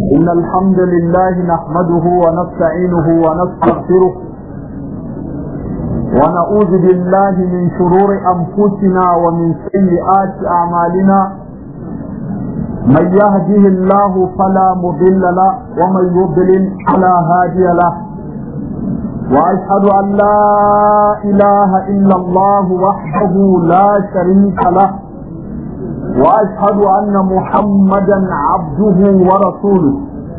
إن الحمد لله نحمده ونستعينه ونستغفره ونعوذ بالله من شرور أنفسنا ومن سيئات أعمالنا من يهده الله فلا مضل له ومن يضلل فلا هادي له وأشهد أن لا إله إلا الله وحده لا شريك له وأشهد أن محمدا عبده ورسوله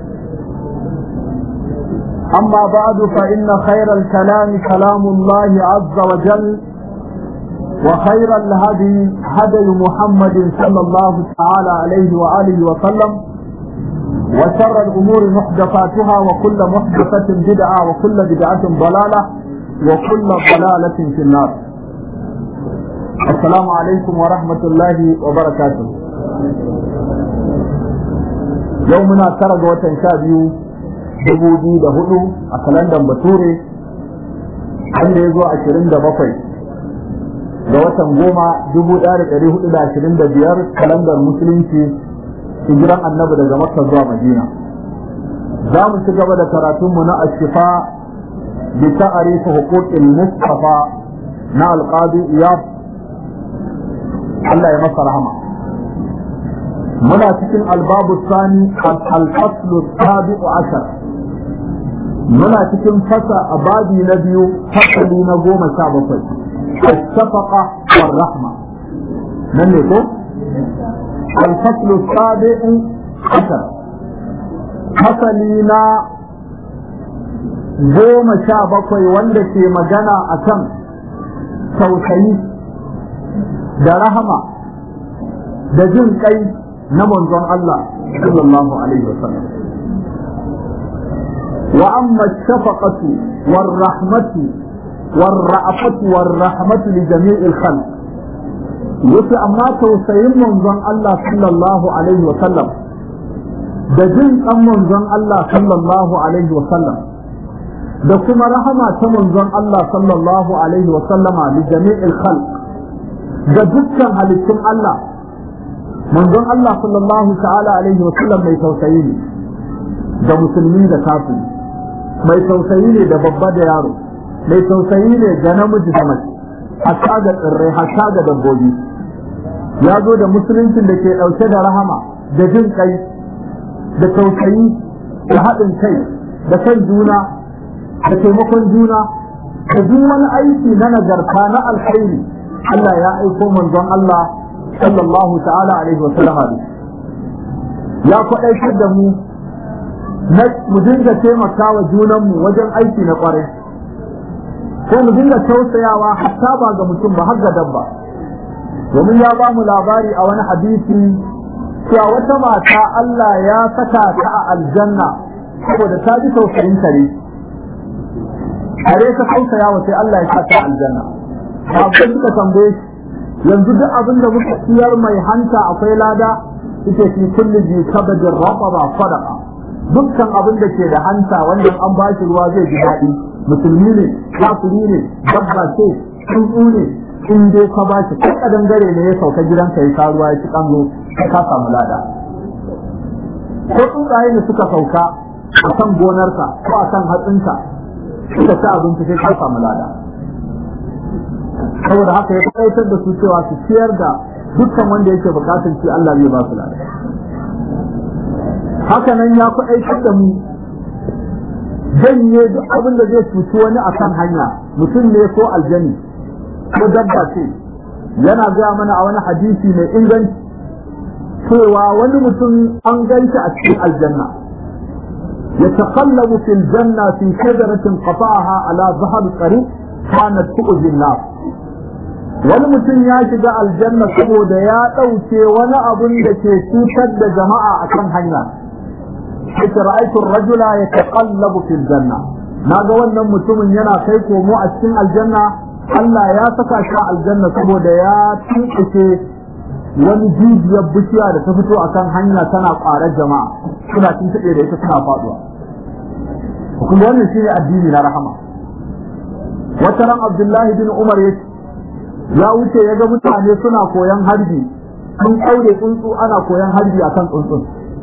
أما بعد فإن خير الكلام كلام الله عز وجل وخير الهدي هدي محمد صلى الله تعالى عليه وآله وسلم وشر الأمور محدثاتها وكل محدثة بدعة وكل بدعة ضلالة وكل ضلالة في النار. السلام عليكم ورحمة الله وبركاته. يومنا ترى وتنشابيو دبودي دهولو أكلندم بطوري عند يزوى 27 da watan 10,1425 kalandar musulunci hijiran annabi daga Makka zuwa Madina. Za mu ci gaba da karatunmu na ashifa bi ta'rif huquqil Mustafa na alqadi Iyad Allah ya masa rahama. Muna cikin albabu sani al-faslu sabi'u ashar. Muna cikin fasa abadi na biyu fasali na 17 الشفقة والرحمة من يقول الفصل السابع عشر فصلنا goma sha bakwai wanda ke magana a kan tausayi da rahama da jin kai na manzon Allah sallallahu alaihi wasallam wa amma shafaqatu war rahmatu والرأفة والرحمة لجميع الخلق يتي أما توسيم منظن الله صلى الله عليه وسلم دجن أم منظن الله صلى الله عليه وسلم دكما رحمة منظن الله صلى الله عليه وسلم لجميع الخلق دجن هلكم الله منظن الله صلى الله تعالى عليه وسلم مي توسيني da musulmi da kafiri mai tausayi da babba da yaro mai tausayi ne ga namiji da mace hatta ga tsirrai hatta ga dabbobi ya zo da musuluncin da ke ɗauke da rahama da jin kai da tausayi da haɗin kai da kan juna da taimakon juna da duk wani aiki na nagarta na alkhairi Allah ya aiko manzon Allah sallallahu ta'ala alaihi wa sallama ya kwaɗaitar da mu dinga taimaka wa junanmu wajen aiki na ƙwarai ko mu dinga tausayawa hatta ba ga mutum ba har ga dabba domin ya ba mu labari a wani hadisi cewa wata mata Allah ya saka ta a aljanna saboda ta ji tausayin kare ta tausayawa sai Allah ya sa ta aljanna abin suka tambaye yanzu duk abin da muka ciyar mai hanta akwai lada ita fi kulli ji kabadin raqaba sadaqa dukkan abin da ke da hanta wanda an ba shi ruwa zai ji daɗi musulmi ne kafiri ne dabba ce tsuntsu ne in dai ka ba shi kai kadan gare ne ya sauka gidanka ya sha ruwa ya ci kanzo ka samu lada ko tsuntsaye ne suka sauka a kan gonarka ko a kan hatsinka suka ci abinci sai ka samu lada saboda haka ya kaitar da su cewa su ciyar da dukkan wanda yake bukatun ci Allah zai ba su lada haka nan ya kaitar da mu janye duk abin da zai cuci wani a kan hanya mutum ne ko aljani ko dabba ce yana gaya mana a wani hadisi mai inganci cewa wani mutum an ganshi a cikin aljanna ya taqallabu fil janna fi shajaratin qata'aha ala zahar tariq kanat tu'zi an-nas wani mutum ya shiga aljanna saboda ya dauke wani abun da ke cutar da jama'a akan hanya رأيت الرجل يتقلب في الجنة naga wannan mutumin yana kai komo a cikin aljanna Allah ya saka shi a aljanna saboda ya tuntuke wani jijiyar bishiya da ta fito akan hanya tana ƙwarar jama'a suna tuntuɓe da ita tana faɗuwa kuma wannan shine addini na rahama wata ran Abdullahi bin Umar ya wuce ya ga mutane suna koyan harbi sun kaure tsuntsu ana koyan harbi akan tsuntsun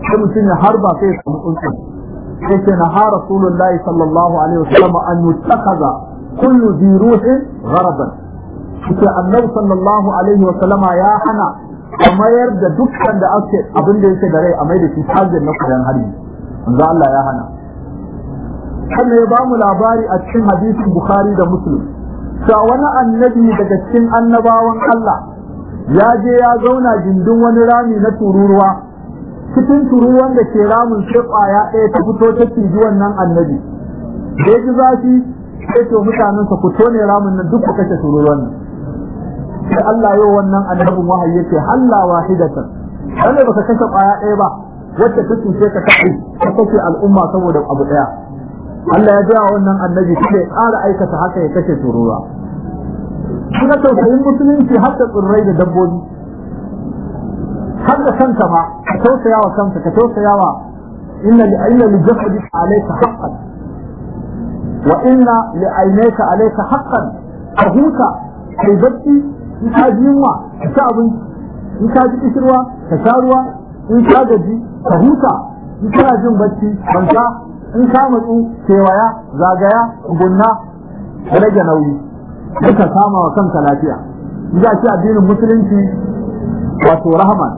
sai mutum ya harba sai ya samu tsuntsun sai ce na ha rasulullahi sallallahu alaihi wasallam an yutakaza kullu zi ruhin gharaban sai annabi sallallahu alaihi wasallama ya hana a mayar da dukkan da ake abin da yake da rai a mai da shi target na kudan harbi manzo Allah ya hana sannan ya bamu labari a cikin hadisin Bukhari da Muslim cewa wani annabi daga cikin annabawan Allah ya je ya zauna gindin wani rami na tururuwa cikin tururuwan da ke ramin sai kwaya ɗaya ta fito ta ciji wannan annabi da ji zafi sai to mutanen sa fito ne ramin nan duk ku kashe tururuwan nan sai Allah yau wannan annabin wahayi yake halla wahidatan wanda baka kashe kwaya ɗaya ba wacce ta cuce ka kashe al'umma saboda abu ɗaya Allah ya ga wannan annabi sai ya ƙara aikata haka ya kashe tururuwa kuma tausayin musulunci har da tsirrai da dabbobi har da kanka ma ka tausaya wa kanka ka tausaya wa inna li jasadika alayka haqqan wa inna li aynayka alayka haqqan ka huta kai bacci in ka ji yunwa ka ci abinci in ka ji kishirwa ka sha ruwa in ka gaji ka huta in kana jin bacci kwanta in ka matsu kewaya zagaya gunna rage nauyi duka kama wa kanka lafiya ya ce addinin musulunci wato rahman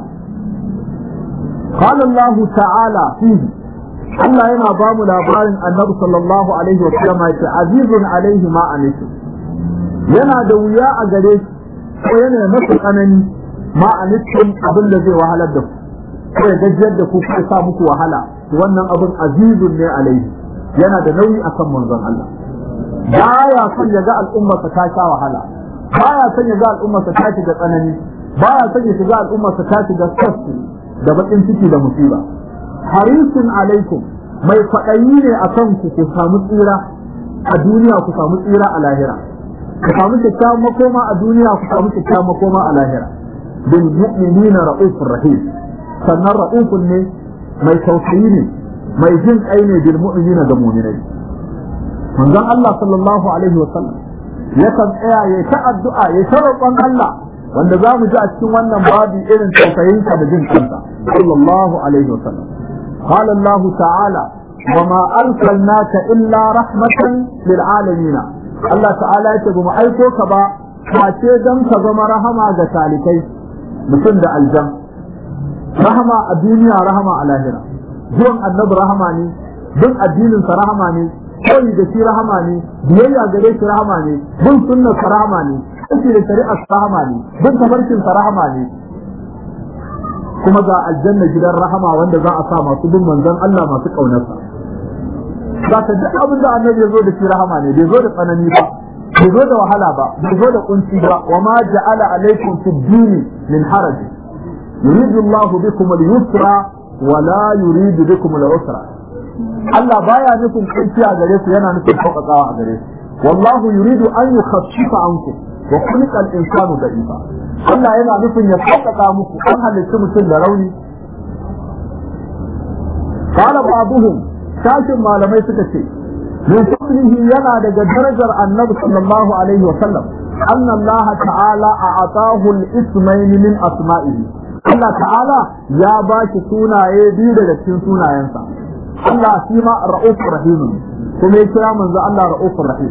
qala Allah ta'ala fihi Allah yana ba mu labarin Annabi sallallahu alaihi wa sallam yace azizun alaihi ma anitum yana da wuya a gare shi ko yana masa tsanani ma anitum abin da zai wahalar da ku ko ya gajiyar da ku ko sa muku wahala wannan abin azizun ne alaihi yana da nauyi akan manzon Allah baya son ya ga al'ummarsa ta sha wahala baya son ya ga al'ummarsa ta shiga tsanani baya son ya shiga al'ummarsa ta shiga sassu da bakin ciki da musiba harisun alaikum mai kwaɗayi ne a kan ku samu tsira a duniya ku samu tsira a lahira ku samu kyakkyawan makoma a duniya ku samu kyakkyawan makoma a lahira bil mu'minina ra'ufur rahim sannan ra'ufun ne mai tausayi ne mai jin kai ne bil mu'minina da mu'minai manzon Allah sallallahu alaihi wa sallam yakan tsaya ya ta addu'a ya ta roƙon Allah wanda za mu ji a cikin wannan babi irin tausayinsa da jin kansa sallallahu alaihi wa sallam قال الله تعالى وما أرسلناك إلا رحمة للعالمين الله تعالى يتقوم أيكوك با فاتي دم كظم رحمة جسالكي مثل الجم رحمة الدنيا رحمة على هنا جون النب رحماني دون الدين رحماني koyi da shi rahama ne biyayya gare shi rahama ne bin sunnar sa rahama ne aiki da shari'ar sa rahama ne bin tabarkin sa rahama ne kuma ga aljanna gidan rahama wanda za a sa masu bin manzon Allah masu kaunarsa za ka duk abin da annabi ya zo da shi rahama ne bai zo da tsanani ba bai zo da wahala ba bai zo da kunci ba wa ma ja'ala alaikum fid dini min haraj yuridu Allah bikum al-yusra wa la yuridu bikum al-usra Allah baya nufin kunci a gare ku yana nufin sauƙaƙawa a gare ku wallahu yuridu an yukhaffifa ankum wa khuliqa al-insanu da'ifa Allah yana nufin ya sauƙaƙa muku an halitta mutum da rauni qala ba'dhum sashin malamai suka ce min fadlihi yana daga darajar annabi sallallahu alaihi wa sallam anna Allah ta'ala a'atahu al-ismayn min asma'ihi Allah ta'ala ya ba shi sunaye biyu daga cikin sunayensa Allah shi ma ra'ufur rahim kuma ya kira manzo Allah ra'ufur rahim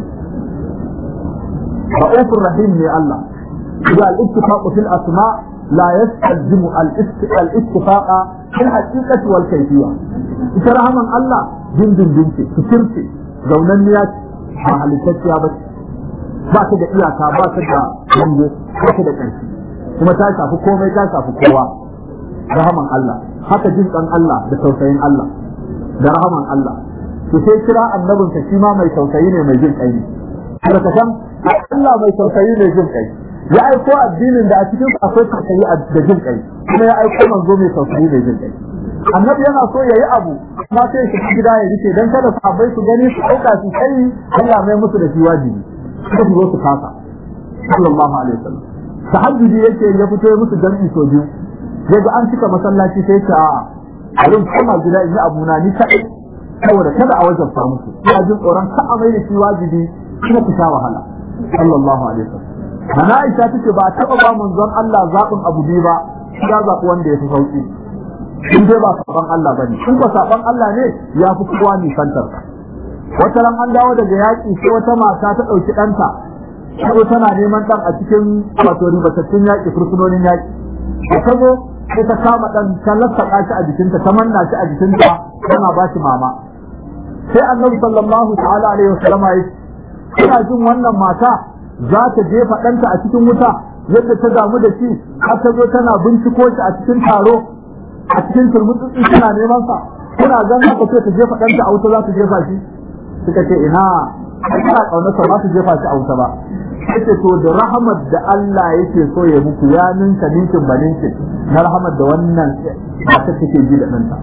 ra'ufur rahim ne Allah إذا الاتفاق في الأسماء لا يستلزم الاتفاق في الحقيقة والكيفية إشارة من الله جند جنسي كسرتي زونانيات مع التسيا بس باك دا إياكا باك دا جنجو باك دا كنسي كما تاسع فكومي تاسع فكوا رحمن الله حتى جنسا الله بتوسعين الله da rahaman Allah to sai kira annabin ka shi ma mai tausayi ne mai jin kai kada ka san Allah mai tausayi ne jin kai ya aiko addinin da a cikin akwai tausayi da jin kai kuma ya aiko manzo mai tausayi da jin kai annabi yana so yayi abu amma sai shi gida ya rike dan kada sahabbai su gani su dauka su kai Allah mai musu da shi wajibi su zo su kasa sallallahu alaihi wasallam tahajjudi yake ya fito ya musu jami'i so biyu yaga an cika masallaci sai ta a rin kuma gida in yi abu na ni kaɗai saboda kada a wajen samu su ina jin tsoron ka a mai da shi wajibi kuma ku sha wahala sallallahu alaihi wasallam Nana Aisha tace ba taɓa ba manzon Allah zaɓin abu biyu ba ya zaɓi wanda ya fi sauƙi in dai ba saban Allah bane in ba saban Allah ne ya fi kowa nisantar wata ran an dawo daga yaƙi sai wata mata ta ɗauki ɗanta ko tana neman ɗan a cikin wato ribatattun yaƙi fursunonin yaƙi da ta zo sai ta kama ɗan ta lassaƙa shi a jikinta ta manna shi a jikinta tana ba shi mama sai annabi sallallahu ta'ala alaihi wasallam ya ina jin wannan mata za ta jefa ɗanta a cikin wuta yadda ta damu da shi har ta zo tana binciko shi a cikin taro a cikin turmutsi tana neman sa kuna gan haka sai ta jefa ɗanta a wuta za ta jefa shi suka ce ina ina kaunarsa ba su jefa shi a wuta ba yace to da rahmat da Allah yake so ya muku ya ninka ninkin baninkin na rahmat da wannan ba ta take ji da ɗanta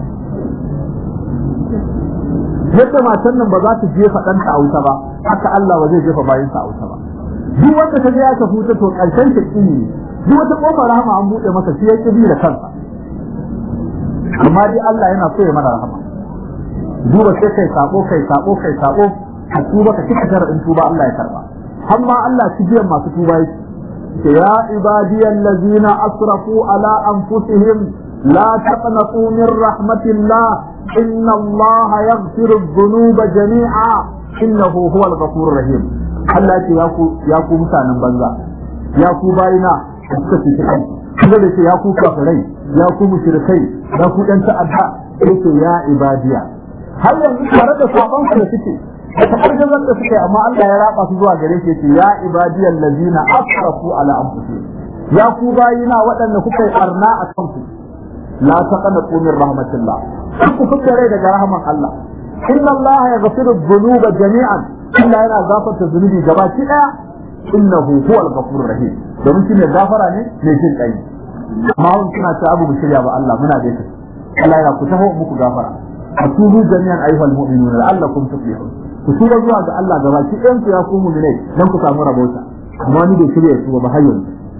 yadda matan nan ba za ta jefa ɗanta a wuta ba haka Allah ba zai jefa bayansa a wuta ba duk wanda ta ga ya tafi wuta to ƙarshen ta ne duk wata kofar rahama an buɗe masa shi ya kibi da kansa amma dai Allah yana so ya mana rahama duba sai kai sabo a tuba ka kika in tuba Allah ya karba amma Allah shi biyan masu tuba yake ya ibadiyal ladina asrafu ala anfusihim la taqnatu min rahmatillah inna Allah yaghfiru dhunuba jami'a innahu huwal ghafurur rahim Allah ya ku mutanen banza ya ku bayina suka ci kai kuma da ya ku kafirai ya ku mushrikai ya ku dan ta'adda yake ya ibadiya har yanzu tare da sabon da suke da kargazar da suke amma Allah ya raba su zuwa gare shi ya ibadiyal ladina asrafu ala anfusihim ya ku bayina waɗanda kuka yi arna a kanku la taqnatu min rahmatillah ku fikare daga rahman Allah inna Allah yaghfiru dhunuba jami'an Allah yana gafarta zunubi gabaki daya innahu huwal ghafurur rahim domin shi ne gafara ne mai jin kai amma wani suna ta abu shirya ba Allah muna da shi Allah ya ku taho muku gafara atubu jami'an ayyuhal mu'minuna la'allakum tuflihun ku tuba zuwa ga Allah gabaki ɗayan ku ya ku mu'minai dan ku samu rabota amma ni bai shirya su ba hayyan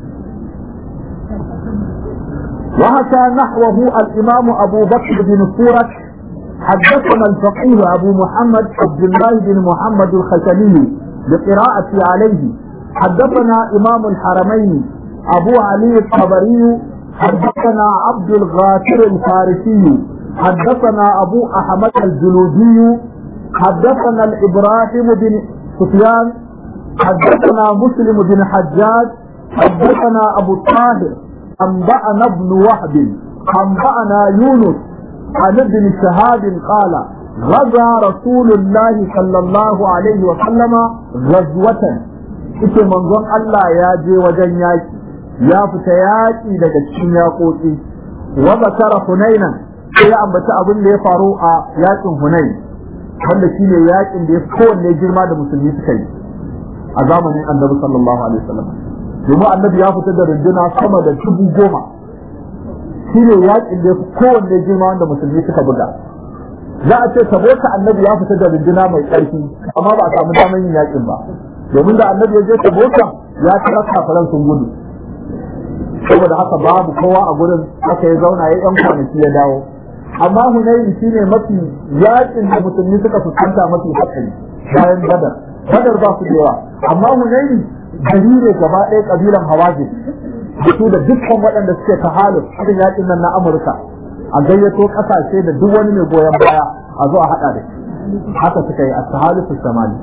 wa haka nahwahu al-imam Abu Bakr bin Furat حدثنا الفقيه أبو محمد عبد الله بن محمد الخشني بقراءة عليه حدثنا إمام الحرمين أبو علي الطبري حدثنا عبد الغافر الفارسي حدثنا أبو أحمد الجلودي حدثنا الإبراهيم بن سفيان حدثنا مسلم بن حجاج حدثنا أبو الطاهر أنبأنا ابن وهب أنبأنا يونس عن ابن شهاب قال غزا رسول الله صلى الله عليه وسلم غزوة ita manzon Allah ya je wajen yaki ya fita yaki daga cikin yakoki wa zakara hunainan sai ya ambaci abin da ya faru a yakin hunain wanda shine yakin da ya kowanne girma da musulmi suka yi a zamanin annabi sallallahu alaihi wasallam domin annabi ya fita da runduna sama da 10,000 shine yakin da ya kowanne girma wanda musulmi suka buga za a ce saboda annabi ya fita da runduna mai ƙarfi amma ba a samu damar yin yakin ba domin da annabi ya je taboka ya kira kafiran sun gudu saboda haka babu kowa a gurin aka ya zauna ya yan kwanaki ya dawo amma hunayi shine mafi yakin da musulmi suka fuskanta mafi hatsari bayan badar ba su da yawa amma hunayi gari ne gaba ɗaya kabilan hawazin da su da dukkan waɗanda suke tahaluf irin yakin nan na Amurka a gayyato ƙasashe da duk wani mai goyon baya a zo a haɗa da shi haka suka yi a tahaluf samani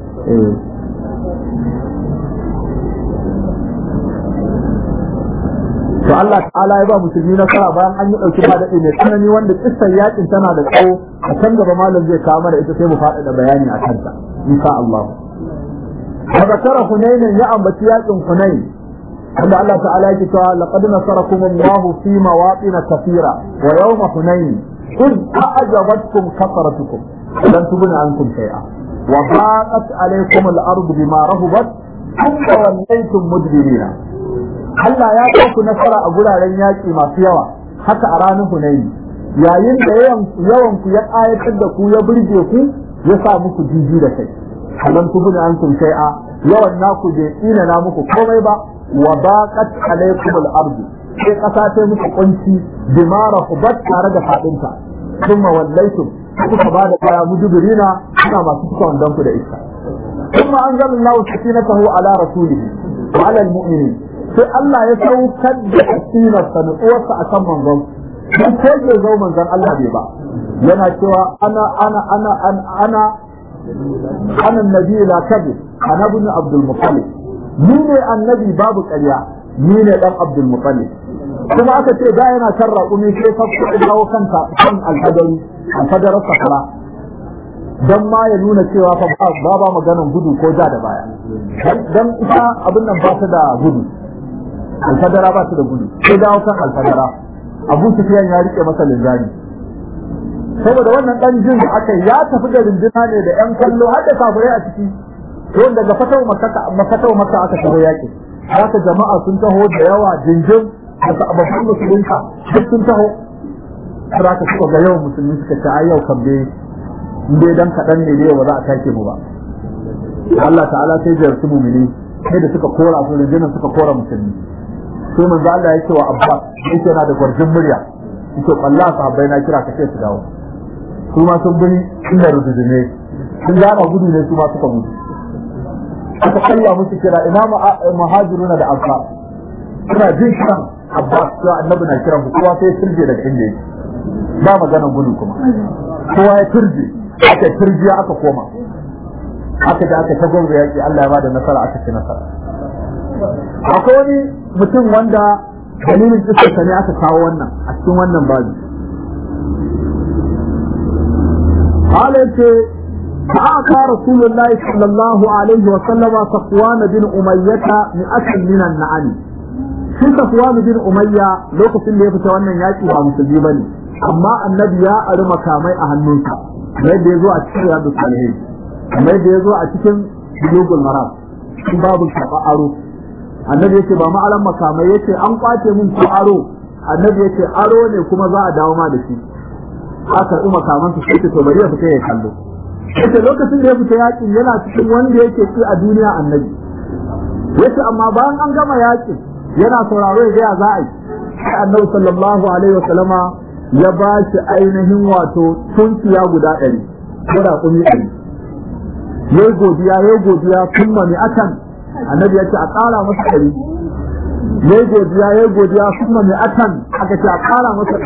to Allah ta'ala ya ba musulmi nasara bayan an yi dauki daɗi mai tsanani wanda kissar yakin tana da tsawo a can gaba malam zai kawo mana ita sai mu faɗaɗa bayani a kanta insha Allah wa zakara hunain ya ambaci yakin hunain wanda Allah ta'ala yake cewa laqad nasarakum Allah fi mawaqin kathira wa yawm hunain id a'jabatkum kasratukum lan tubna ankum shay'a wa baqat alaykum al-ardu bima rahabat thumma wallaytum mudbirina Allah ya ɗauku nasara a guraren yaƙi masu yawa haka a ranar Hunayn yayin da yawan ku ya ƙayatar da ku ya burge ku ya sa muku jiji da kai halan ku bin ankum shay'a yawan naku bai tsina na muku komai ba wa baqat alaykum al-ardu sai kasa ta muku kunci bima rahabat tare da fadinta kuma wallaitum kuka ba da kaya mujibirina kuna masu tuka wandan ku da iska kuma anzalallahu sakinatahu ala rasulihi wa ala al-mu'minin sai Allah ya saukar da asinarsa da uwarsa a kan manzon dan ko ke zo manzon Allah bai ba yana cewa ana annabi la kadib ana ibn Abdul Muttalib ni ne annabi babu ƙarya ni ne dan Abdul Muttalib kuma aka ce da yana kan raƙumi sai fa dawo kanta kan alfadarar safara dan ma ya nuna cewa fa ba maganan gudu ko ja da baya dan ita abin nan ba ta da gudu alfadara ba ta da gudu sai dawo kan alfadara Abu Sufyan ya rike masa linzami saboda wannan dan jin da aka ya tafi da rinduna ne da yan kallo har da kafirai a ciki to daga fatau makka aka shigo yaki haka jama'a sun taho da yawa jinjin da sababbin musulunta duk sun taho har aka suka ga yawan musulmi suka ce ai yau kan dai dan kadan ne dai ba za a take mu ba Allah ta'ala sai jarsu mu'mini sai da suka kora su rinjinan suka kora musulmi sai manzo Allah yake wa Abbas yake yana da gwarjin murya yake Allah sahabbai na kira kace su dawo su ma sun bi inda rududune sun gana gudu ne su ma suka gudu aka kalla musu kira imamu muhajiruna da ansar suna jin kiran Abbas cewa annabi na kiran ku kowa sai turje da inda yake ba maganar gudu kuma kowa ya turje aka turjiya aka koma aka da aka ta gwamnati yaki Allah ya bada nasara aka ci nasara akwai wani mutum wanda dalilin kisarsa ne aka kawo wannan a cikin wannan babu halace فأعطى رسول الله صلى الله عليه وسلم صفوان بن أمية مئة من النعم shi Safwan bin Umayya lokacin da ya fita wannan yaki ba musulmi bane amma annabi ya ari makamai a hannunsa kamar da yazo a cikin Riyadus Salihin kamar da yazo a cikin Bulughul Maram cikin babu shafa aro annabi yake ba ma'alan makamai yace an kwace min ko aro annabi yake aro ne kuma za a dawo ma da shi aka karɓi makaman su sai to bari ya fita ya kallo yace lokacin da ya fita yakin yana cikin wanda yake ci a duniya annabi yace amma bayan an gama yakin yana sauraro ya ga za a yi annabi sallallahu alaihi wasallama ya ba shi ainihin wato tunkiya guda 100 ko da kumi 100 yayi godiya kuma mi akan annabi ya ce a ƙara masa 100 yayi godiya kuma mi akan aka ce a ƙara masa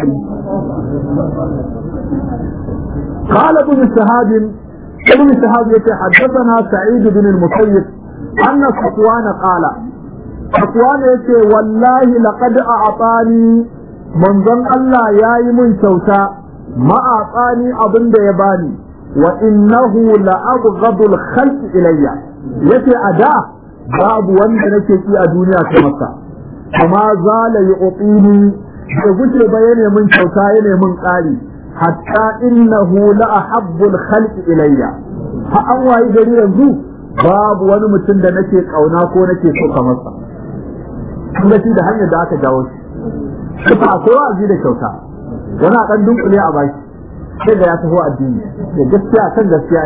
100 قال ابن شهاب حدثنا سعيد بن المسيب أن صفوان قال صفوان يتي والله لقد أعطاني منظم الله ياي من شوتا ما أعطاني أبن يباني وإنه لأبغض الخلق إلي يتي أداء باب وانت نكي الدنيا كمسا فما زال يعطيني يقول بيني من شوتا يني من قالي حتى إنه لأحب الخلق إلي فأنوا يجري ينزو باب wani mutum da nake kauna ko nake so kamar sa kuma shi da hanyar da aka jawo shi ba ko aji da kyauta wani a kan dunkule a baki sai da ya taho addini da gaskiya kan gaskiya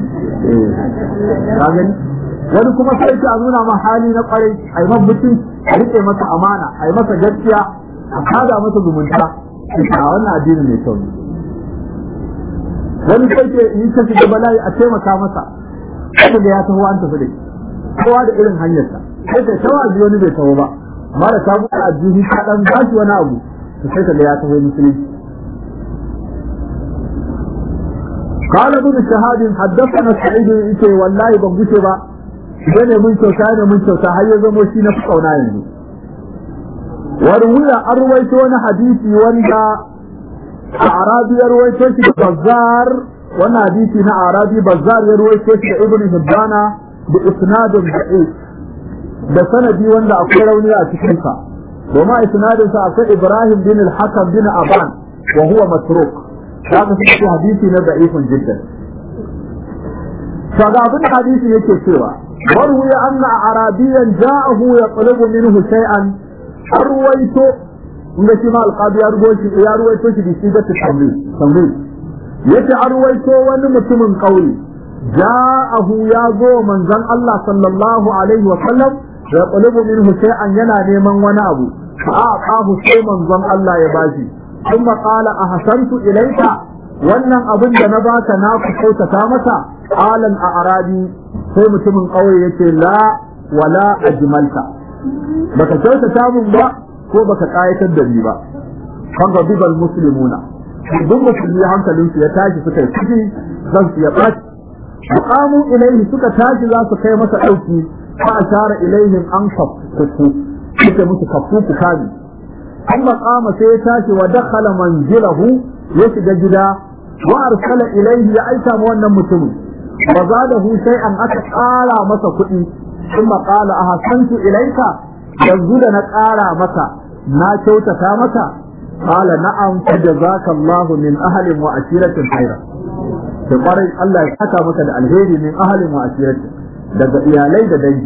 ka gani wani kuma sai ki nuna ma hali na kwarai ai mabutin a rike masa amana ai masa gaskiya a kada masa zumunta a wannan addini mai kyau wani sai ke yi ta shiga bala'i a taimaka masa kada da ya taho an tafi da kowa da irin hanyarsa sai da tawazi wani bai taho ba amma da ta buɗe addini ta dan ba shi wani abu to sai ka ga ya taho musulunci قال ابن شهاد حدثنا سعيد يقول والله ban guce ba ne mun kyauta har ya zamo shi na kauna yanzu warwiya an ruwaito wani hadisi wanda Arabi ya ruwaito shi da Bazzar wannan hadisi na Arabi Bazzar ya ruwaito shi da Ibn Hibbana da isnadin da'if da sanadi wanda akwai rauni a cikin sa domin isnadin sa akwai Ibrahim bin al-Hakam bin Aban wa huwa matruk kaga shi hadisi na da'ifun jiddan kaga abin hadisi yake cewa warwiya anna arabiyan ja'ahu yatlubu minhu shay'an arwayto inda shi ma alqadi ya ruwaito shi da sigar tamrid yace arwaito wani mutumin kauye ja'ahu ya zo manzon Allah sallallahu alaihi wa sallam ya qulubu minhu shay'an yana neman wani abu fa aqahu sai manzon Allah ya bashi kuma qala ahsantu ilayka wannan abin da na baka na ku kautata masa qalan a'rabi sai mutumin kauye yace la wala ajmalta baka kyautata mun ba ko baka kayatar da ni ba kaga bibal muslimuna duk musulmi hankalinsu ya tashi suka yi ciki zan su ya ɓaci qamu ilayhi suka tashi za su kai masa ɗauki fa ashara ilayhim an kafu suka musu kafu ku kani amma qama sai ya tashi wa dakhala manzilahu ya shiga gida wa arsala ilayhi ya aika ma wannan mutumin wa zadahu shay'an aka ƙara masa kuɗi kuma qala ahsantu ilayka yanzu da na ƙara maka na kyautata maka qala na'am fajazakallahu min ahlin wa ashiratin khayra to bare Allah ya saka maka da alheri min ahlin wa ashiratin daga iyalai da dangi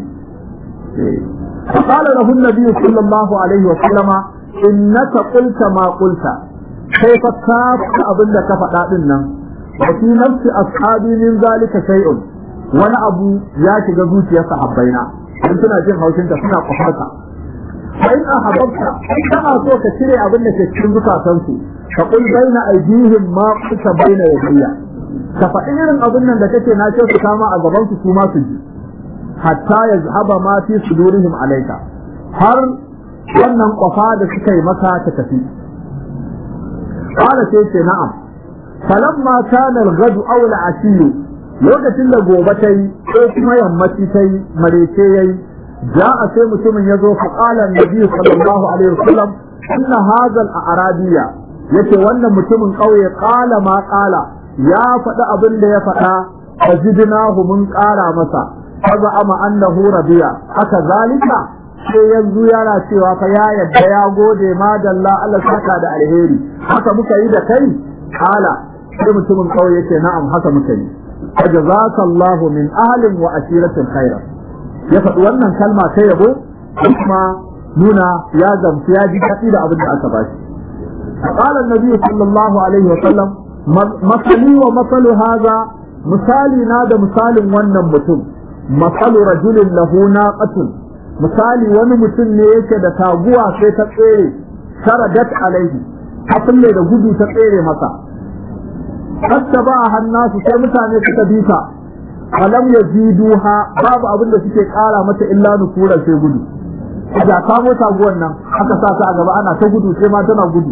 qala lahu an-nabi sallallahu alaihi wa sallama innaka qulta ma qulta kai fa ka abinda ka faɗa din nan wa fi nafsi ashabi min zalika shay'un wani abu ya shiga zuciyar sahabbaina in suna jin haushin ta suna kofarka fa in ahabbta kana so ka cire abin da ke cikin zukatansu ka qul baina aydihim ma qulta baina yadayya ka faɗi irin abin nan da kake na ce su kama a gaban su kuma su ji hatta yazhaba ma fi sudurihim alayka har wannan kofa da suka yi maka ta tafi qala sai ce na'am falamma kana al-ghadu aw al-ashiyu lokacin da gobe tai ko kuma yammaci tai marece yayi ja'a sai mutumin yazo fa qala an-nabi sallallahu alaihi wasallam inna hadha al-arabiyya yace wannan mutumin kauye qala ma qala ya faɗi abin da ya faɗa ajidnahu mun ƙara masa kaza ama annahu rabiya haka zalika sai yanzu yana cewa fa ya yadda ya gode ma dalla Allah saka da alheri haka muka yi da kai kala sai mutumin kauye yace na'am haka muka yi jazakallahu min ahlin wa ashiratin khairan ya faɗi wannan kalma ta yabo kuma nuna ya gamsu ya ji daɗi da abin da aka bashi qala an-nabi sallallahu alaihi wa sallam masali wa masalu hadha misali na da misalin wannan mutum masalu rajulin lahu naqatun misali wani mutum ne yake da taguwa sai ta tsere sharadat alaihi ta kulle da gudu ta tsere masa hatta ba hannasu sai mutane suka bisa alam yajiduha babu abin da suke kara mata illa nufura sai gudu da kamo taguwan nan aka sa ta a gaba ana ta gudu sai ma tana gudu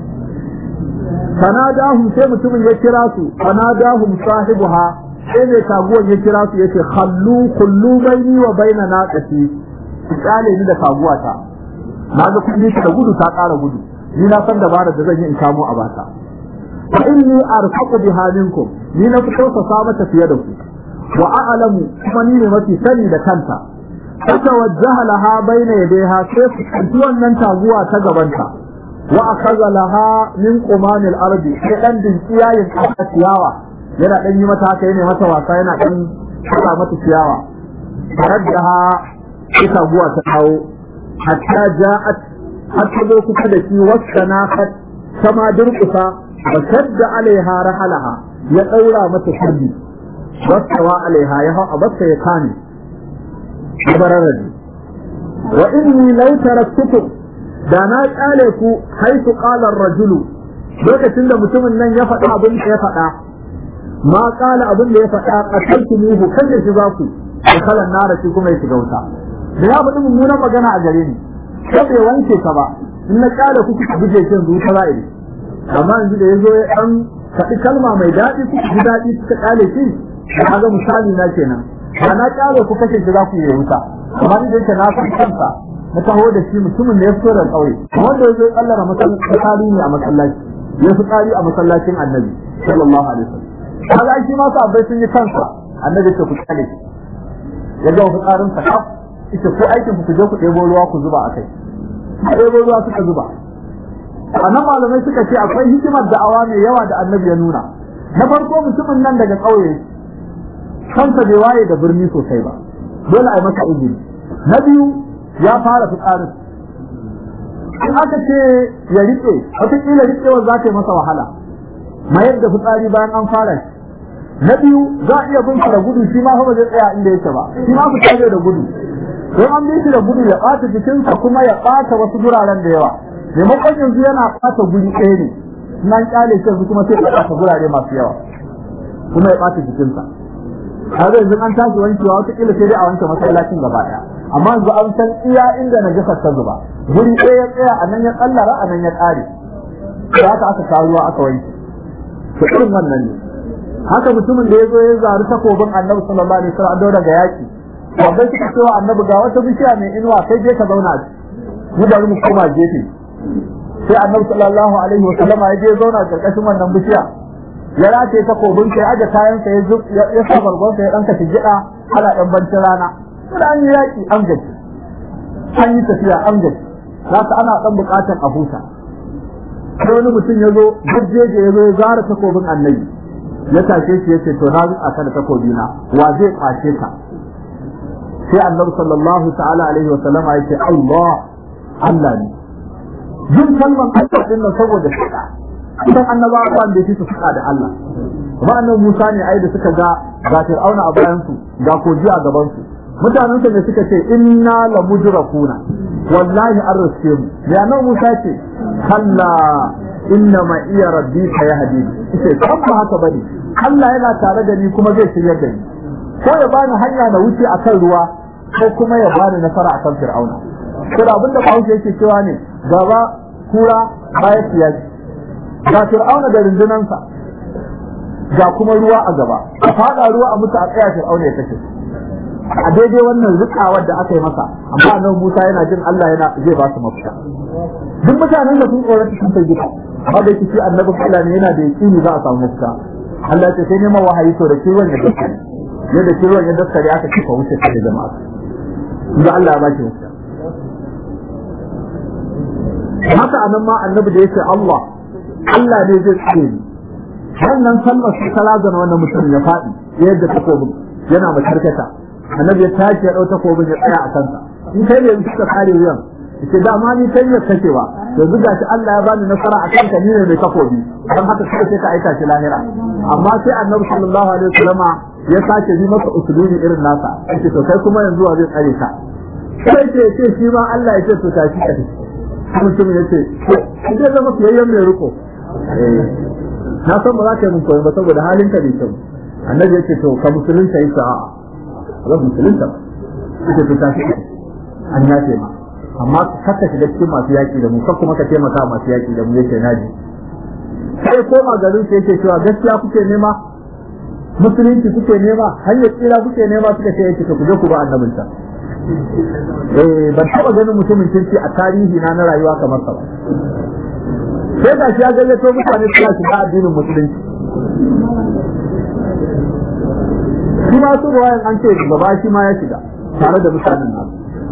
fanadahum sai mutumin ya kira su fanadahum sahibuha sai ne taguwan ya kira su yace kullu baini wa baina naqati kale ni da taguwata na ga kun yi da gudu ta ƙara gudu ni na san dabarar da zan yi in kamo a bata fa inni arfaqu biha minkum ni na fito sa mata fiye da ku wa a'lamu kuma ni ne mafi sani da kanta fatawajjaha laha baina yadayha sai ku wannan taguwa ta gabanta wa akaza laha min qumanil ardi sai dan dinkiya yin ciyawa yana dan yi mata haka yana mata wasa yana dan saka mata ciyawa faraddaha ita guwa ta kawo hatta ja'at hatta zo kusa da shi wasanaqat kama durkusa wa shadda alaiha rahalaha ya daura mata shirbi wasawa alaiha ya hawa abasta ya kane bararadi wa inni law taraktukum da na kyale ku haitu qala ar-rajulu lokacin da mutumin nan ya faɗa abin da ya faɗa ma qala abin da ya faɗa qataltumuhu kan da shi za ku kalan nara shi kuma ya shiga wuta da ya faɗi mummunan magana a gare ni sai bai wanke ka ba in na kyale ku kuka buje kin zuwa ra'ayi amma yanzu da yazo ya dan faɗi kalma mai daɗi ku ji daɗi kuka kyale shi kaga misali na kenan ba na kyale ku kashe shi za ku yi wuta amma ni da na san kansa na taho da shi mutumin da ya fito da kauye wanda ya zo kallara masallaci ne a masallaci ya fi tsari a masallacin annabi sallallahu alaihi wasallam kaga shi ma sahabbai sun yi kansa annabi ce ku tsale ya ga ku tsarin sa kaf ita ko aikin ku je ku ɗebo ruwa ku zuba akai ɗebo ruwa suka zuba anan malamai suka ce akwai hikimar da'awa mai yawa da annabi ya nuna na farko mutumin nan daga kauye kansa bai waye da birni sosai ba dole a yi masa izini na biyu ya fara fitsarin in aka ce ya riƙe wataƙila riƙewar za ta yi masa wahala mayar da fitsari bayan an fara shi na biyu za a iya bin da gudu shi ma ba zai tsaya inda yake ba shi ma fitsari da gudu don an bi shi da gudu ya ɓata jikinsa kuma ya ɓata wasu guraren da yawa maimakon yanzu yana ɓata guri ɗaya ne nan ƙyale shi yanzu kuma sai ya ɓata gurare masu yawa kuma ya ɓata jikinsa har yanzu an tashi wankewa wataƙila sai dai a wanke masallacin gaba ɗaya amma yanzu an san iya inda najasar ta zuba guri ɗaya ya tsaya a nan ya tsallara a nan ya ƙare da aka kawo ruwa aka wanke to irin wannan ne haka mutumin da ya zo ya zari takobin annabi sallallahu alaihi wasallam daga yaki wanda suka cewa annabi ga wata bishiya mai inuwa kai je ka zauna a mu bari mu koma gefe sai annabi sallallahu alaihi wasallam ya je zauna karkashin wannan bishiya ya race takobin sai aje kayan sa ya sa bargon sa ya danka tijida ala dan bancin rana sai an yi yaki an gaji an yi tafiya an gaji zaka ana dan bukatar a huta sai wani mutum ya zo gajjeje ya zo ya zara takobin annabi ya tashe shi yace to na zuka ka da takobi na wa zai kwace ka sai annabi sallallahu ta'ala alaihi wa sallama yace Allah ne jin kalman Allah din nan saboda shaka idan annabawa ba da su suka da Allah kuma annabi Musa ne ai da suka ga Fir'auna a bayan su ga koji a gaban su mutanen da suka ce inna la mudrakuna wallahi an raske mu ya nan Musa ce kalla inna ma iya rabbi sayahdi sai kan ba haka bane Allah yana tare da ni kuma zai shiryar da ni ko ya bani hanya da wuce akan ruwa ko kuma ya bani nasara akan Fir'auna to abin da Bahaushe yake cewa ne gaba kura baya siyasi ga Fir'auna da rundunansa ga kuma ruwa a gaba a fada ruwa a mutu a tsaya Fir'auna ya kace a daidai wannan rukawar da aka yi masa amma annabi Musa yana jin Allah yana zai ba su mafita duk mutanen da sun tsorata sun sai gida amma da yake annabi Allah ne yana da yakini za a samu mafita Allah ya sai neman wahayi to da kiwon ya daskare yadda kiwon ya daskare aka kifa wuce da jama'a da Allah ya ba shi mafita haka anan ma annabi da yake Allah ne zai tsare ni wannan kalmar su kalazana wannan mutum ya faɗi yadda takobin yana matarkata annabi ya tashi ya dauka takobin ya tsaya a kansa in kai ne suka kare wuyan yace da ma ni kai ya kace ba yanzu gashi Allah ya bani nasara a kanka ni ne mai takobi dan haka sai ka aika shi lahira amma sai annabi sallallahu alaihi wasallama ya sace yi masa usulubi irin nasa yace to kai kuma yanzu wa zai tsare ka sai ce shi ma Allah ya ce to tashi ka mutum ya ce zai zama fiyayyen mai riko na san ba za ka yi mun koyi ba saboda halin ka bai kyau annabi ya ce to ka musulunta yi sa'a Allah musulunta ba ita to tashi an ya ce ma amma kaka shiga cikin masu yaki da mu kar kuma ka taimaka masu yaki da mu yake naji sai koma garin sai yake cewa gaskiya kuke nema musulunci kuke nema hanyar tsira kuke nema suka ce yake ku je ku ba annabinta ban taba ganin mutumin kirki a tarihi na rayuwa kamar sa ba sai ga shi ya gayyato mutane suna shiga addinin musulunci shi ma su ruwayan an ce gaba shi ma ya shiga tare da mutanen nan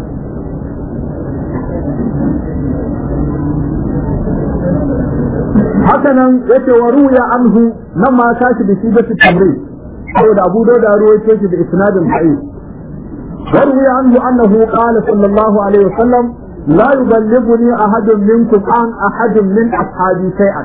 haka nan yace wa ruya anhu nan ma tashi da shi da tamri saboda Abu Dawud da ruwaye shi da isnadin sahih وروي عنه أنه قال صلى الله عليه وسلم لا يبلغني أحد منكم عن أحد من أصحابي شيئا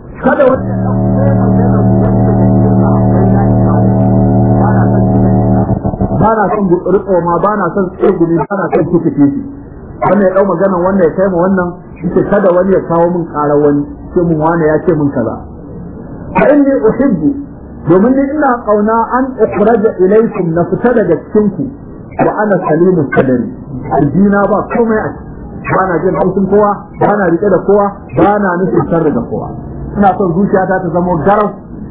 bana son riko ma bana son tsegumi bana son kuke shi wannan ya dau magana wannan ya kai mu wannan yace kada wani ya kawo min karar wani sai mun wani ya ce mun kaza fa inni uhibbu domin ni ina kauna an ukhraja ilaykum na fita daga cikin ku wa ana salimu kadari aljina ba komai a ba na jin haushin kowa ba na rike da kowa ba na nufin sharri da kowa ina son zuciyata ta zama garau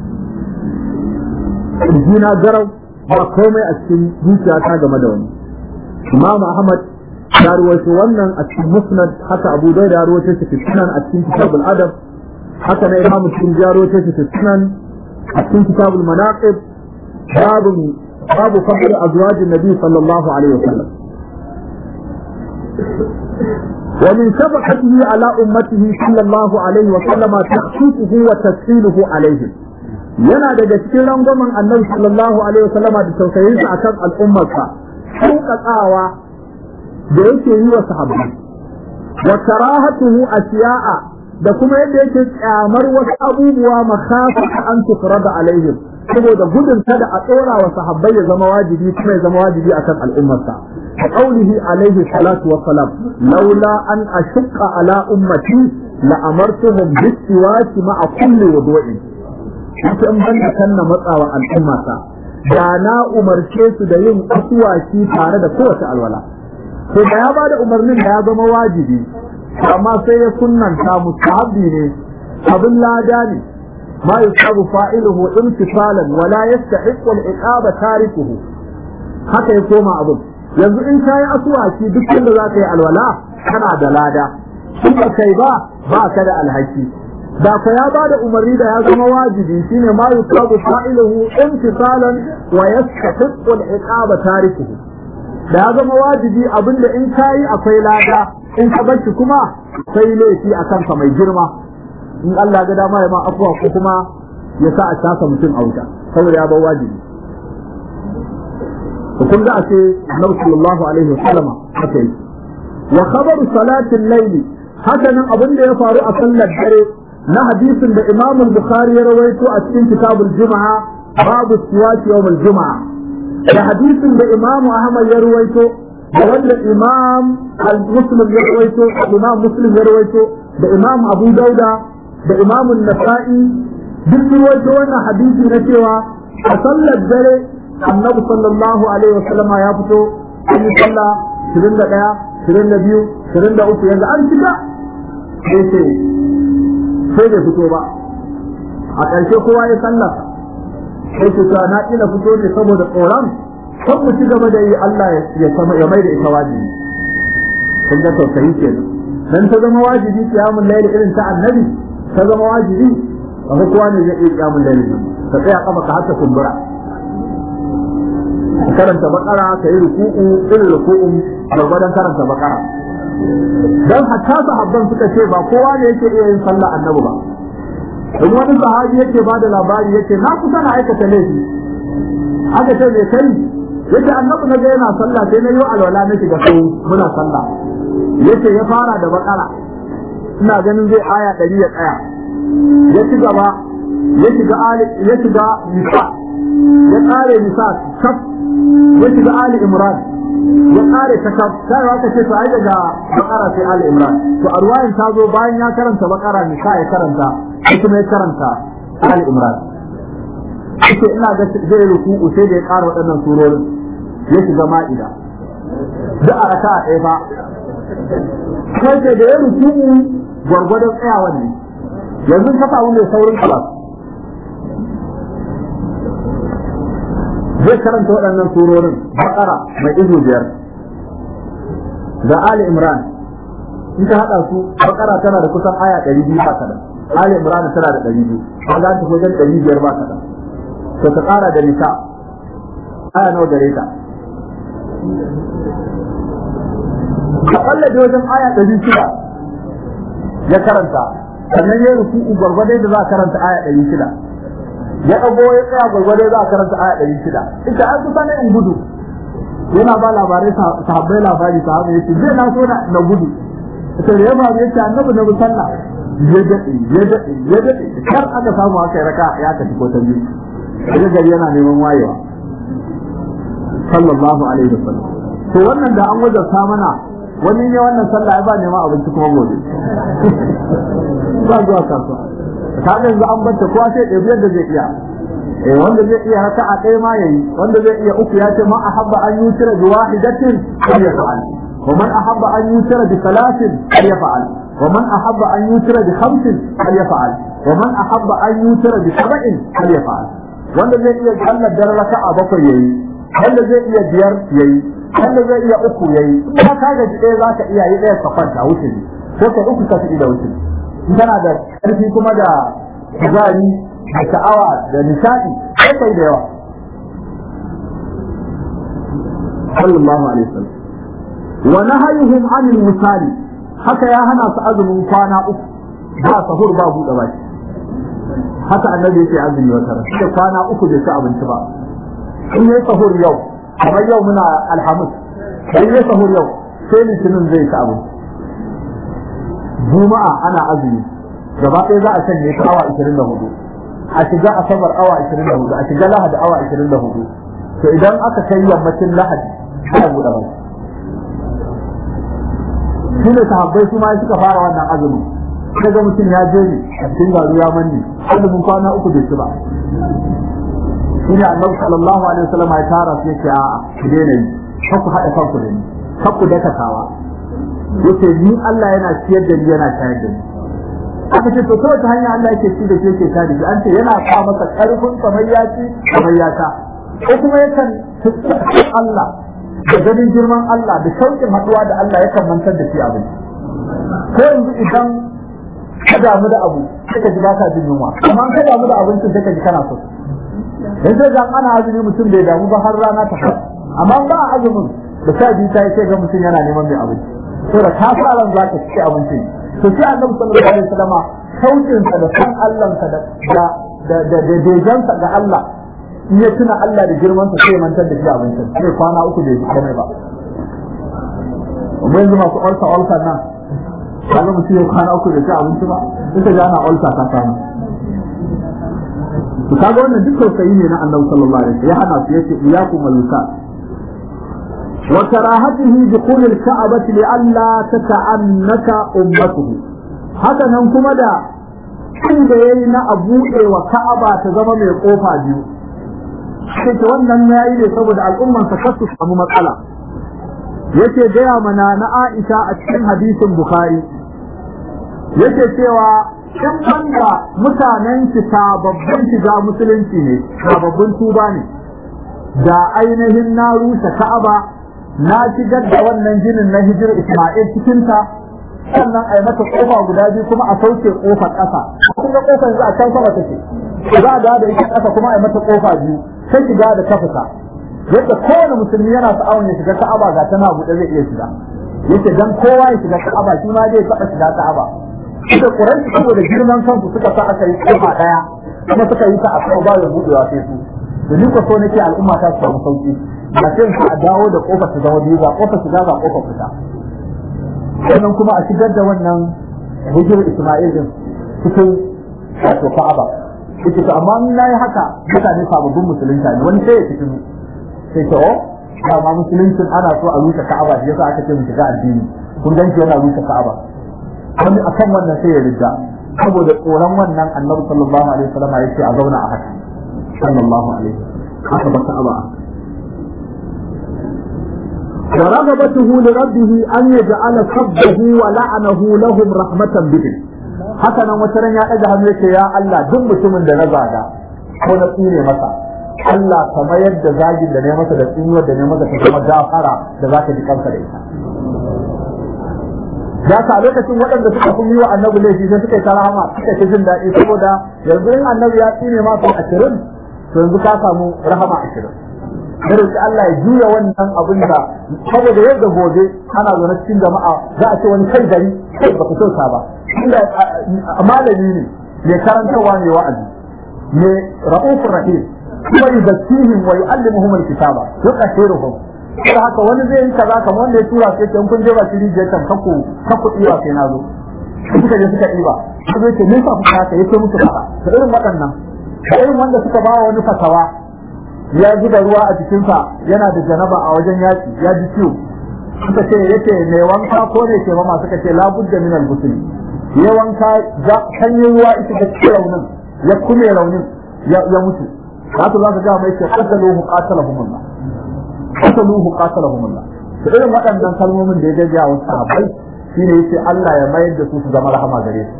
aljina garau ba komai a cikin zuciyata game da wani Imam Ahmad ya rawaito wannan a cikin Musnad haka Abu Dawud ya rawaito shi cikin Sunan a cikin Kitabul Adab haka na Imam Muslim ya rawaito shi cikin Sunan a cikin Kitabul Manaqib باب فضل أزواج النبي صلى الله عليه وسلم ومن شفقته على أمته صلى الله عليه وسلم تخفيفه وتسهيله عليهم yana daga cikin rangwamen annabi sallallahu alaihi wasallama da tausayin sa akan al'ummarsa sauƙaƙawa da yake yi wa sahabbai wa karahatuhu asya'a da kuma yadda yake kyamar wasu abubuwa makhafata an tufrada alaihim saboda gudun kada a tsora wa sahabbai ya zama wajibi kuma ya zama wajibi akan al'ummarsa a qaulihi alaihi salatu wa salam laula an ashqa ala ummati la amartuhum bis-siwaki ma'a kulli wudu'in sai an banda kanna matsawa al'ummata da na umarce su da yin aswaki tare da kowace alwala to da ya bada umarnin da ya zama wajibi amma sai ya sunnanta mustahabi ne abin lada ne ma yusabu fa'iluhu imtisalan wa la yastahiqqu al-iqaba tarikuhu haka ya koma abin yanzu in kayi asuwaki duk inda za ka yi alwala kana da lada in ba kai ba ka da alhaki da ka ya ba da umarni da ya zama wajibi shine ma yusabu fa'iluhu imtisalan wa yastahiqqu al-iqaba tarikuhu da ya zama wajibi abinda in kayi akwai lada in ka bar shi kuma sai laifi a kanka mai girma in Allah ga dama ya ma afuwa ko kuma ya sa a taka mutum a wuta saboda ya bar wajibi kun ga ashe Annabi sallallahu alaihi wasallam haka yi wa khabaru salatin layli haka nan abin da ya faru a sallar dare na hadisin da Imam Bukhari ya rawaito a cikin kitabul Juma'a babu siwaki yawmul Juma'a da hadisin da Imam Ahmad ya rawaito da wanda Imam Muslim ya rawaito Imam Muslim ya rawaito da Imam Abu Dauda da Imam Nasa'i duk rawaito wannan hadisi na cewa a sallar dare Annabi sallallahu alaihi wasallam ya fito an yi sallah 21 22 23 yanzu an cika sai da fito ba a ƙarshe kowa ya sallah sai ku ta na ina fito ne saboda tsoron kan mu ci gaba da yi Allah ya mai da ita wajibi kun ga tausayi kenan dan ta zama wajibi kiyamul layl irin ta annabi ta zama wajibi ba kowa ne zai iya kiyamul layl ka tsaya kafa ka hatta kumbura karanta bakara ka yi ruku'u irin ruku'un gwargwadon karanta bakara dan hatta sahabban suka ce ba kowa ne yake iya yin sallah annabi ba in wani sahabi yake ba da labari yake na kusa na aikata laifi aka ce me kai yake annabi na ga yana sallah sai na yi alwala na shiga sau muna sallah yake ya fara da bakara ina ganin zai aya 100 ya tsaya ya ci gaba ya shiga nisa ya kare nisa kaf ya shiga Ali Imran ya kare ta kaf sai waka ce sai daga bakara sai Ali Imran to a ruwayin ta zo bayan ya karanta bakara nisa ya karanta kuma ya karanta Ali Imran sai ina ga zai ruku'u sai da ya kara waɗannan surorin ya shiga Ma'ida da a raka'a ɗaya ba sai da ya ruku'u gwargwadon tsayawa ne yanzu ka samu mai saurin kalas zai karanta waɗannan surorin Baqara mai izu 5 da Ali Imran in ka haɗa su Baqara tana da kusan aya 200 ba kaɗan Ali Imran tana da 200 ka ga ta wajen 500 ba kaɗan to ka ƙara da nisa aya nawa gare ta akalla da wajen aya 600 ya karanta sannan ya ruku'u gwargwadon da za a karanta aya 600 ya dago ya tsaya gwargwado za a karanta aya 600 ita an kusa ne in gudu yana ba labarai sahabbai labari sahabbai yace zai na so na gudu ita da ya faru yace annabi na musalla ya dade kar aka samu aka raka ya ka ko ta biyu daga gari yana neman wayewa sallallahu alaihi wasallam to wannan da an wajabta mana wani ne wannan sallah ba neman abinci kuma gobe ba zuwa kasuwa kaga yanzu an banta kowa sai ɗaya yadda zai iya wanda zai iya haka a ɗaya ma yayi wanda zai iya uku ya ce man ahabba an yutira bi wahidatin falyaf'al wa man ahabba an yutira bi thalathin falyaf'al wa man ahabba an yutira bi khamsin falyaf'al wa man ahabba an yutira bi sab'in falyaf'al wanda zai iya sallar dare raka'a 7 yayi wanda zai iya 5 yayi wanda zai iya 3 yayi kuma ka gaji ɗaya zaka iya yi ɗaya ka kwanta wuce ko ka uku ka fi da wuce tana da ƙarfi kuma da kuzari da sha'awa da nishaɗi sai da yawa sallallahu alaihi wasallam wa nahayuhum anil misali haka ya hana su azumin kwana 3 ba sahur ba buɗe baki haka annabi yake azumi wata ran sai kwana 3 bai ci abinci ba in yayi sahur yau kamar yau muna alhamis sai yayi sahur yau sai litinin zai ci abinci juma'a ana azumi gaba ɗaya za a canje ta awa 24 a shiga asabar awa 24 a shiga lahadi awa 24 to idan aka kai yammacin lahadi ana buɗe ba shi ne sahabbai su ma suka fara wannan azumin sai ga mutum ya je ne a cikin garu ya manne azumin kwana 3 bai ci ba shi ne annabi sallallahu alaihi wasallam ya tara su yake a'a ku daina yi kar ku haɗa kanku da ni kar ku dakatawa yace ni Allah yana ciyar da ni yana shayar da ni aka ce to ta hanya Allah yake ci da yake ta da an ce yana sa masa karfin kamar ya ta ko kuma yakan Allah da ganin girman Allah da shauƙin haɗuwa da Allah yakan mantar da shi abin ko yanzu idan ka damu da abu sai ka ji ba ka jin yunwa amma ka damu da abincin sai ka ji kana so yanzu da ana azumi mutum bai damu ba har rana ta fara amma ba a azumin da sa ji ta sai ga mutum yana neman mai abinci to da ka fara ran zaka ci abincin to sai Annabi sallallahu alaihi wasallam shauƙin sa da san Allah sa da dejansa ga Allah in ya tuna Allah da girman sa sai mantar da shi abincin sai kwana uku bai ji komai ba amma yanzu masu ulsa nan kaga mutum ya kwana uku da ci abinci ba sai ga ana ulsa ta kana to kaga wannan duk tausayi ne na Annabi sallallahu alaihi wasallam ya hana su yace iyakum al-lukat wa karahatihi dukhul al-ka'bah li'alla tata'annaka ummatuhu haka nan kuma da inda yayi na abuɗe wa Ka'aba ta zama mai kofa biyu sai wannan yayi ne saboda al'umman sa kasu samu matsala yace gaya mana na Aisha a cikin hadisin Bukhari yake cewa in banda mutanen ki sababbin shiga musulunci ne sababbin tuba ne da ainihin na rusa Ka'aba na shigar da wannan ginin na hijir Isma'il cikin ta sannan ai mata kofa guda biyu kuma a sauke kofar ƙasa kun ga kofar yanzu a can sama take za a da ita ƙasa kuma ai mata kofa biyu sai shiga da kafuka yadda kowane musulmi yana sa'awun ya shiga Ka'aba ga tana buɗe zai iya shiga yace dan kowa ya shiga Ka'aba shi ma zai taɓa shiga Ka'aba da Quraysh saboda girman kansu suka sa aka yi kofa daya kuma suka yi ta a kan bayan budewa sai su da ni ko so nake al'umma ta samu sauki ba sai su a dawo da kofar su zama biyu ga kofar su ga kofar fita sannan kuma a shigar da wannan hijir Isma'il din cikin wato Ka'aba ita to amma in nayi haka mutane sababbin musulunta ne wani sai ya fito sai to amma musuluncin ana so a rusa Ka'aba da yasa aka ce mu shiga addini kun ganci yana rusa Ka'aba wani akan wannan sai ya rida saboda tsoron wannan Annabi sallallahu alaihi wasallam ya ce a zauna a haka sallallahu alaihi haka ba Ka'aba wa ragabatuhu li rabbih an yaj'ala sabbahu wa la'anahu lahum rahmatan bihi haka nan wata ran ya daga hannu yake ya Allah duk mutumin da na zaga ko na tsire masa Allah kamar yadda zagin da ne masa da tsinuwar da ne masa ta zama gafara da zaka ji kanka da ita da ka lokacin waɗanda suka fi yi wa annabi laifi sai suka yi karama suka ci jin daɗi saboda yanzu in annabi ya tsine ma sau 20 to yanzu ka samu rahama 20 da roƙi Allah ya juya wannan abin da saboda yadda gobe ana zaune cikin jama'a za a ce wani kai gari kai baka kyauta ba inda malami ne mai karantarwa ne wa'azi ne ra'ufur rahim kuma yuzakkihim wa yu'allimuhum al-kitaba yuqashiruhum sai haka wani zai yi kaza kamar wanda ya tura sai kun je ba shi rijiyar kan kaku ɗiba sai na zo suka je suka ɗiba su zai ce me yasa kuka haka yake musu ba da irin waɗannan da irin wanda suka ba wani fatawa ya zuba ruwa a jikinsa yana da janaba a wajen yaki ya ji ciwo suka ce yace mai wanka ko ne ke mama suka ce la budda min al-ghusl ya wanka sanyin ruwa ita da cikin raunin ya kume raunin ya mutu haka za ka ga mai ce qataluhu qatalahumullah to irin waɗannan kalmomin da ya gaja wa sahabbai shine yace Allah ya mayar da su zama rahama gare su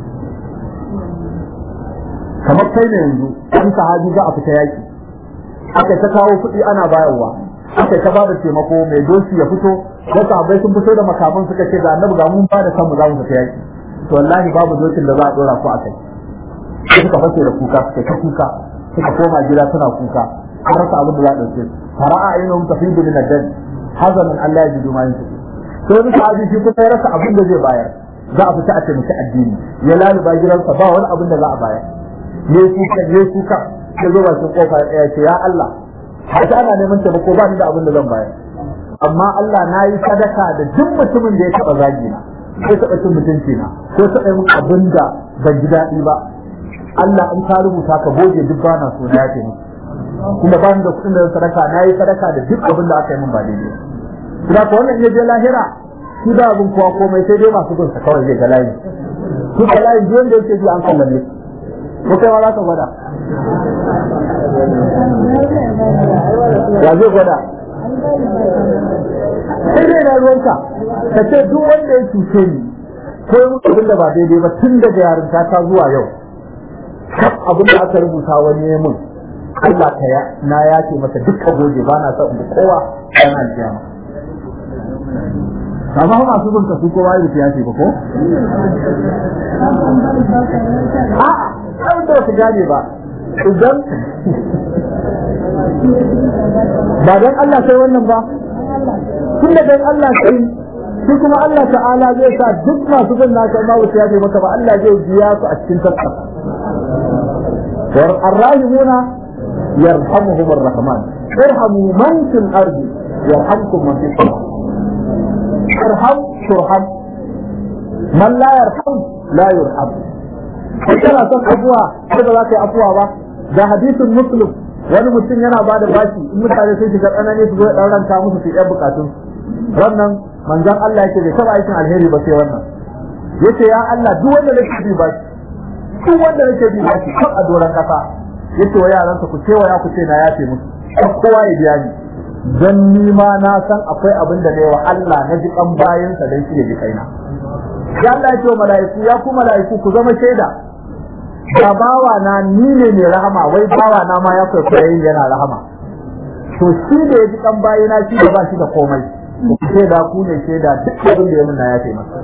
kamar kai ne yanzu an sahabi za a fita yaki aka ta kawo kuɗi ana bayarwa aka ta bada taimako mai doki ya fito da sahabbai sun fito da makaman suka ce ga annabi ga mun bada kanmu za mu fita yaki to wallahi babu dokin da za a dora ku a kai suka fashe da kuka suka koma gida suna kuka har rasa abin da za a ɗauke fara'a ainihin tafidu min ad-dam hazanan Allah ya ji ma yin to wani sahabi shi kuma ya rasa abin da zai bayar za a fita a taimaki addini ya laluba gidansa ba wani abin da za a bayar ne kuka ya zo bakin kofa ya ce ya Allah haka ana neman taimako ba ni da abin da zan bayar amma Allah na yi sadaka da duk mutumin da ya taɓa zagi na ko taɓa cin mutunci na ko taɓa min abin da ban ji daɗi ba Allah in ka rubuta ka goge duk bana so na ya ce ni kuma ba ni da kuɗin da zan sadaka na yi sadaka da duk abin da aka yi min ba daidai kuma ko wannan ya je lahira shi da abin kowa komai sai dai masu gunsa kawai zai ga layi su ga layi duk wanda yake ji an kallame ko kai ma za ka gwada ya zai gwada sai dai na ruwanka ka ce duk wanda ya cuce ni ko yi mutu abin da ba daidai ba tun daga yarinta ta zuwa yau kaf abin da aka rubuta wani ya mun Allah ka ya na yace masa dukkan goje ba na son da kowa yana alkiyama amma ba masu bin su kowa ya yace ba ko a da su gane ba idan ba dan Allah sai wannan ba tun da dan Allah sai shi kuma Allah ta'ala zai sa duk masu bin naka ma wuce ya maka ba Allah zai biya su a cikin tafka war arrahimuna yarhamuhum arrahman irhamu man fil ardi yarhamkum man fis sama irham turham man la yarham la yurham kana son abuwa sai ba za ka yi afuwa ba da hadisin muslim wani mutum yana ba da bashi in mutane sun shiga tsanani su zo ya ɗauranta musu su yi bukatun wannan manzon Allah yake bai taba aikin alheri ba sai wannan yace ya Allah duk wanda nake bi bashi duk wanda nake bi bashi kan a doran kasa yace wa yaransa ku ce wa ya ku ce na yafe musu kowa ya biya ni dan ni ma na san akwai abin da ne wa Allah na ji kan bayan sa dan shi ya ji kaina ya Allah ya ce wa mala'iku ya ku mala'iku ku zama shaida ga bawa na ni ne mai rahama wai bawa na ma ya kwaikwaye yana rahama to shi da ya ji kan bayina shi da ba shi da komai shaida ku ne shaida duk abin da ya nuna ya ce masa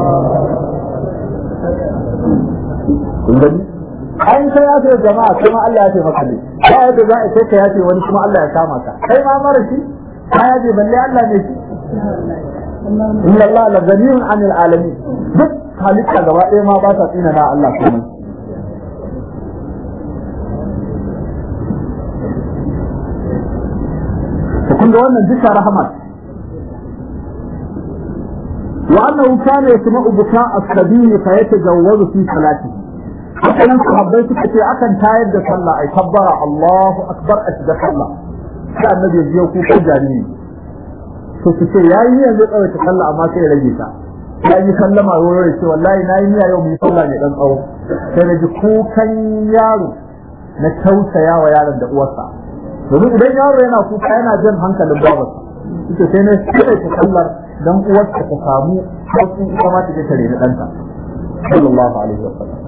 kun gani an sai ya ce jama'a kuma Allah ya ce maka ne ba yadda za a ce ka ya ce wani kuma Allah ya kama ka kai ma mara shi ka ya ce balle Allah ne shi inna Allah la ghaniyun 'anil alamin duk halitta gaba ɗaya ma ba ta tsina na Allah kuma kun ga wannan duka rahmat وأنه كان يسمع بكاء الصبي فيتجوز في صلاته حتى صحابي سكتي أكن تايد صلى أي كبر الله أكبر أشد صلى كان النبي يجيوكو كجانين سكتي يا إني أنزل أو يتصلى أما كي لجيسا يا إني سلم أولوري والله نايمي يوم يصلى لأن أو كان يجيكو كان يارو نتوسى يا ويارا دقوسا domin idan yaro yana kuka yana jan hankalin babarsa ita sai ne sai ta sallar dan uwarsa ta samu sauƙin ita ma ta tare da ɗanta sallallahu alaihi wa sallam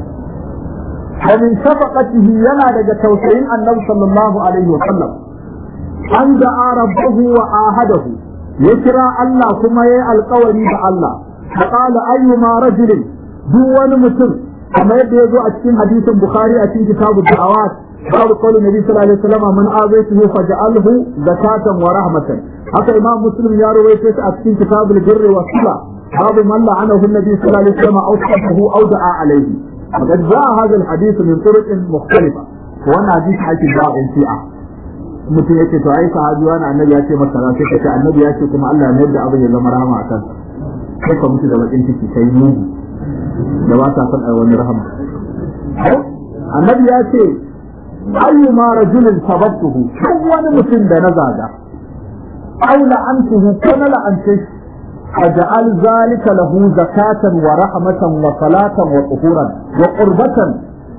wa min shafaqatihi yana daga tausayin annabi sallallahu alaihi wa sallam an da'a rabbahu wa ahadahu ya kira Allah kuma yayi alƙawari da Allah fa qala ayyuma rajulin duk wani mutum kamar yadda ya zo a cikin hadisin bukhari a cikin kitabu da'awat باب قول النبي صلى الله عليه وسلم من آذيته فجعله زكاة ورحمة حتى إمام مسلم يروي في أكثر كتاب البر والصلة باب من لعنه النبي صلى الله عليه وسلم أو صفه أو دعا عليه وقد جاء هذا الحديث من طرق مختلفة وانا حديث حيث جاء انتيعة mutum yake to ai sahabi wani annabi ya ce masa na sai kace annabi ya ce kuma Allah ya yarda abin ya zama rahama a kansa kai ka mutu da bakin ciki kai mugu da ba ta san ai wani rahama annabi ya ce ayyuma rajulin sababtuhu duk wani mutum da na zaga aw la'antuhu kana la'antu aj'al zalika lahu zakatan wa rahmatan wa salatan wa tuhuran wa qurbatan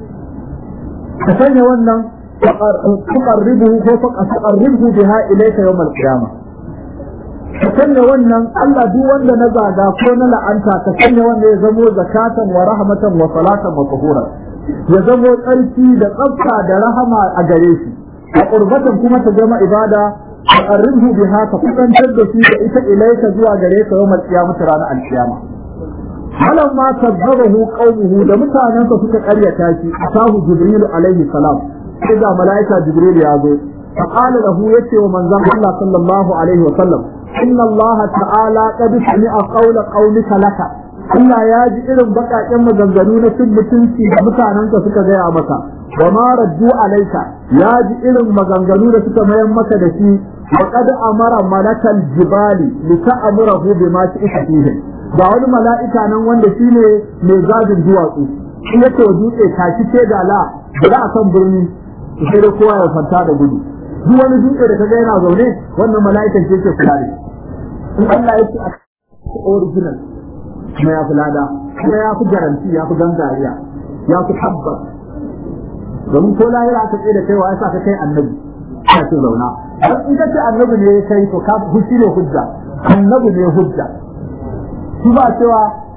kasanya wannan tuqarribuhu ko tuqarribuhu biha ilayka yawm al-qiyamah kasanya wannan Allah duk wanda na zaga ko na la'anta kasanya wanda ya zamo zakatan wa rahmatan wa salatan wa tuhuran ya zamo tsarki da tsafta da rahama a gare shi a qurbatan kuma ta zama ibada a arrihu biha ka kusantar da shi da ita ilaika zuwa gare ka yawmal qiyamah ranar alqiyama halan ma tabbahu qaumuhu da mutanensa suka karyata shi atahu jibril alaihi salam sai ga malaika jibril ya zo fa qala lahu yace wa manzon Allah sallallahu alaihi wa sallam inna Allah ta'ala qad sami'a qawla qaumika laka Allah ya ji irin baƙaƙen maganganu na cin mutunci da mutanenka suka gaya maka wa ma raddu alaika ya ji irin maganganu da suka mayar maka da shi wa qad amara malakal jibali li ta'murahu bima shi'ta fihi ga wani mala'ika nan wanda shine mai gadin duwatsu shi yake dutse tashi ce da la da a kan birni sai da kowa ya fanta da gudu duk wani dutse da kaga yana zaune wannan mala'ikan ce yake kula da in Allah ya ce a original kuma ya fi lada kuma ya fi garanti ya fi gangariya ya fi tabbas domin ko lahira aka tsaye da kaiwa ya sa ka kai annabi ya ce zauna in ka ce annabi ne ya kai to ka hushi ne hujja annabi ne hujja shi ba cewa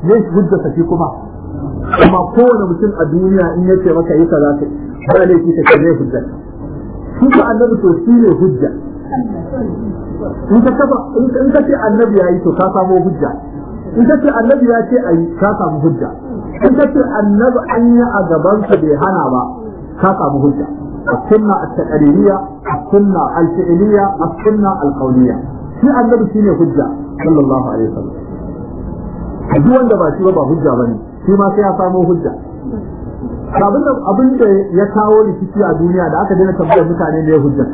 ne hujja sa kuma amma kowane mutum a duniya in yace maka yi kaza ka ba ne ki ta ne hujja shi ka annabi to shi ne hujja in ka ce annabi yayi to ka samu hujja in ka ce annabi ya ce ayi ka samu hujja in ka ce annabi an yi a gaban ka bai hana ba ka samu hujja السنة التقريرية السنة الفعلية السنة القولية في النبي شيء حجة صلى الله عليه وسلم duk wanda ba shi ba hujja bane shi ma sai ya samu hujja abin da ya kawo rikici a duniya da aka daina tambayar mutane ne hujja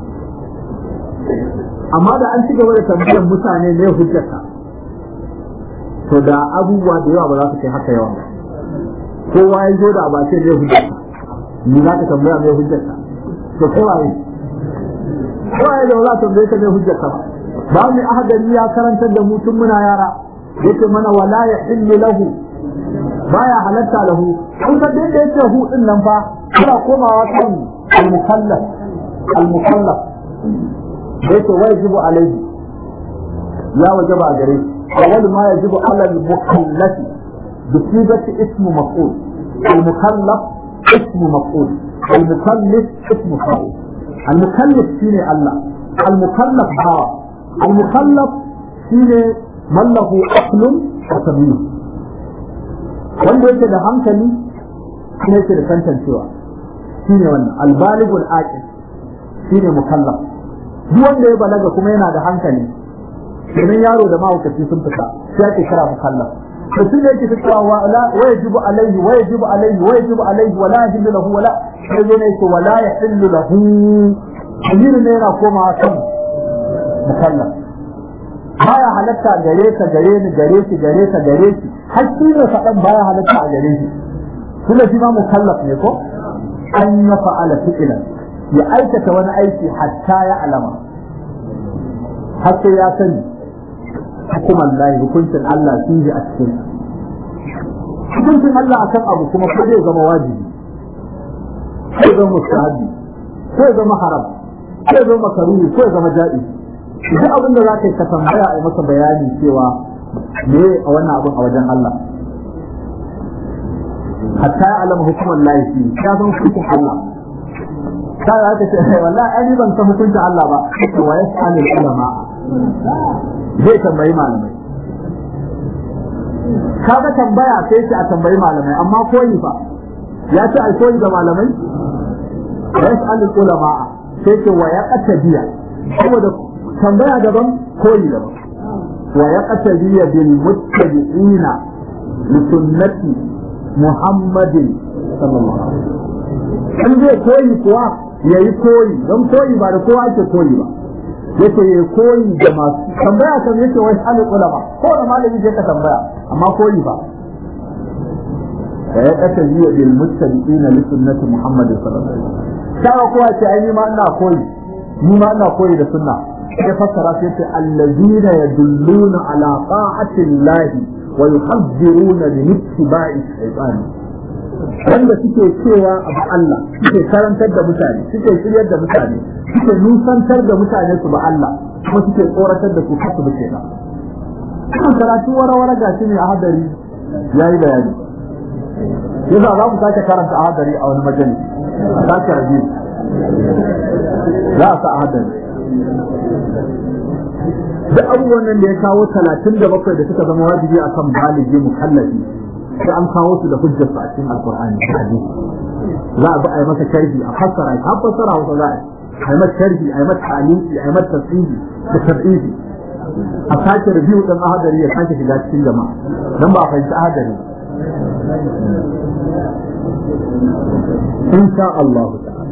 amma da an ci gaba da tambayar mutane ne hujjarka to da abubuwa da yawa ba za su kai haka yawa kowa ya zo da abace ne hujjarka ni za ka tambaya mai hujjarka to kowaye da za ta tambaye ka mai hujjarka ba mu ahadari ya karantar da mu tun muna yara yake mana wala ya illi lahu baya halatta lahu kun ga da yake hu din nan fa ana komawa kan al-mukallaf yake wajibu alaihi ya wajaba gare awwal ma yajibu ala al-mukallaf bi sifati ismu maf'ul al-mukallaf اسم مفعول المكلف اسم فاعل المكلف شيء الله المكلف هو المكلف شيء من له عقل وتمييز wanda yake da hankali shi ne da tantancewa shi ne wannan albaligul aqil shi ne mukallaf duk wanda ya balaga kuma yana da hankali domin yaro da mahaukaci sun fita sai ake kira mukallaf mutum da yake fitowa wajibu alaihi wala yahillu lahu wala sai ne yake wala yahillu lahu amir ne yana koma kan mukallaf baya halatta gare ni hakki ne fadan baya halatta a gare shi kuma shi ma mukallaf ne ko an ya fa'ala fi'lan ya aikata wani aiki hatta ya alama hatta ya sani hukumar lahi hukuncin Allah sun ji a cikin hukuncin Allah akan abu kuma ko zai zama wajibi ko zama mustahabi ko zama haram ko zama makaruhi ko zama ja'iz duk abin da zaka yi ka tambaya a masa bayani cewa me a wannan abin a wajen Allah hatta ya alama hukumar lahi shi ya san hukuncin Allah sai aka ce wallahi ai ban san hukuncin Allah ba wa yas'alul ulama zai tambayi malamai kaga tambaya sai shi a tambayi malamai amma koyi fa ya ce ai koyi da malamai yas'alul ulama sai ce wa ya qatabiya saboda tambaya daban koyi daban wa ya qatabiya bil muttabi'ina li sunnati muhammadin sallallahu alaihi wasallam in zai koyi kuwa yayi koyi don koyi ba da kowa ake koyi ba yake ya koyi da masu tambaya kan yake wai hali ulama ko da malami je ka tambaya amma koyi ba ya kasa biya bil muttabi'ina li sunnati muhammad sallallahu alaihi wasallam sai kowa ce ai ni ma ina koyi da sunna sai fassara sai ce allazina yadulluna ala ta'ati llahi wa yuhaddiruna bi ittiba'i shaytan wanda suke cewa abu Allah suke karantar da mutane suke shiryar da mutane suke nusantar da mutane su ba Allah kuma suke tsoratar da su kasu da kenan kan karatu wara ga shi ne a hadari yayi bayani yasa za mu sake karanta a hadari a wani majalis a sake rabi za a sa a hadari da abubuwan nan da ya kawo 37 da suka zama wajibi akan baligi mukallafi sai an kawo su da hujjar su a cikin alkur'ani da hadisi za a bi a yi masa sharhi a fassara a fassara wasu za a yi masa sharhi a yi masa ta'aliki a yi masa tafsiri da tafsiri a sake review din ahadari ya sake shiga cikin jama'a dan ba a fahimci ahadari insha Allah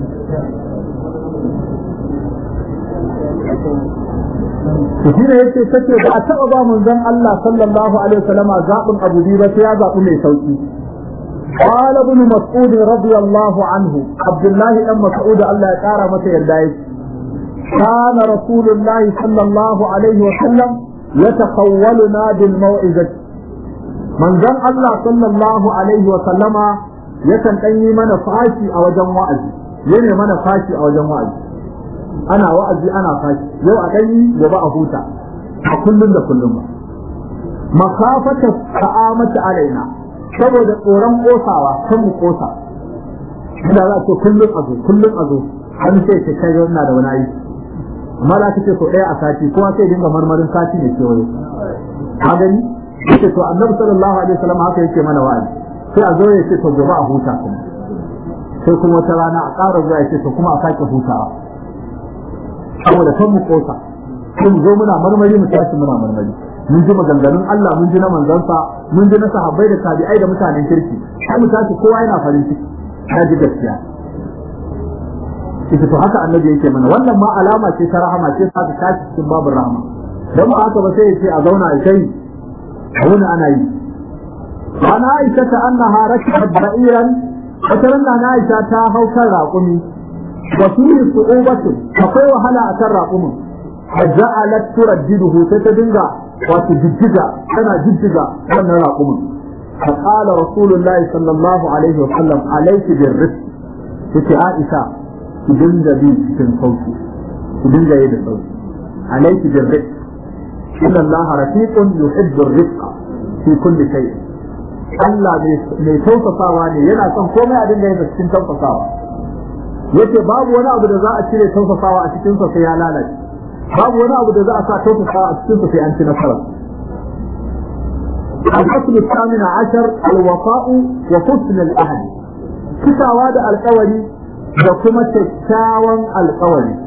to shi ne yace take da a taba ba manzon Allah sallallahu alaihi wasallam zabin Abu Bakr sai ya zabi mai sauki qala ibn mas'ud radiyallahu anhu Abdullah ibn Mas'ud Allah ya kara masa yarda yake kana Rasulullah sallallahu alaihi wasallam yatakhawwaluna bil mau'izati manzon Allah sallallahu alaihi wasallama yakan dan yi mana fashi a wajen wa'azi yana mana fashi a wajen wa'azi ana wa'azi ana fashi yau a ɗanyi gobe a huta a kullum da kullum ba makafata ta'amata alaina saboda tsoron kosawa kan mu kosa da za ce kullum a zo an sai ce kai wannan da wani aiki amma da kace so ɗaya a sati kuma sai dinga marmarin sati ne kewaye ka gani yace to annabi sallallahu alaihi wasallam haka yake mana wa'azi sai a zo ya ce to gobe a huta kuma sai kuma wata rana a ƙara zuwa ya ce to kuma a sake hutawa saboda kan mu kosa sai mu zo muna marmari mu tashi muna marmari mun ji maganganun Allah mun ji na manzansa mun ji na sahabbai da tabi'ai da mutanen kirki sai mu tashi kowa yana farin ciki ya ji gaskiya ita to haka annabi yake mana wannan ma alama ce ta rahama ce ta tashi cikin babin rahama dan ba haka ba sai ya ce a zauna a kai wani ana yi ana aisha ta annaha rakibat ba'iran wata na aisha ta hau kan raƙumi wa fihi su'ubatu akwai wahala akan raƙumin faja'alat turaddiduhu sai ta dinga wato jijjiga tana jijjiga wannan raƙumin فقال رسول الله صلى الله عليه وسلم عليك بالرفق في عائشة تدنجا بي في صوتي تدنجا يد صوتي عليك بالرفق إن الله رفيق يحب الرفق في كل شيء Allah mai tausasawa ne yana son komai a dinga yin cikin tausasawa yace babu wani abu da za a cire tausasawa a cikin sa sai ya lalace babu wani abu da za a sa tausasawa a cikin sa sai an ci nasara الفصل الثامن عشر الوفاء وحسن الأهل كتاوى القولي وكما تكاوى القولي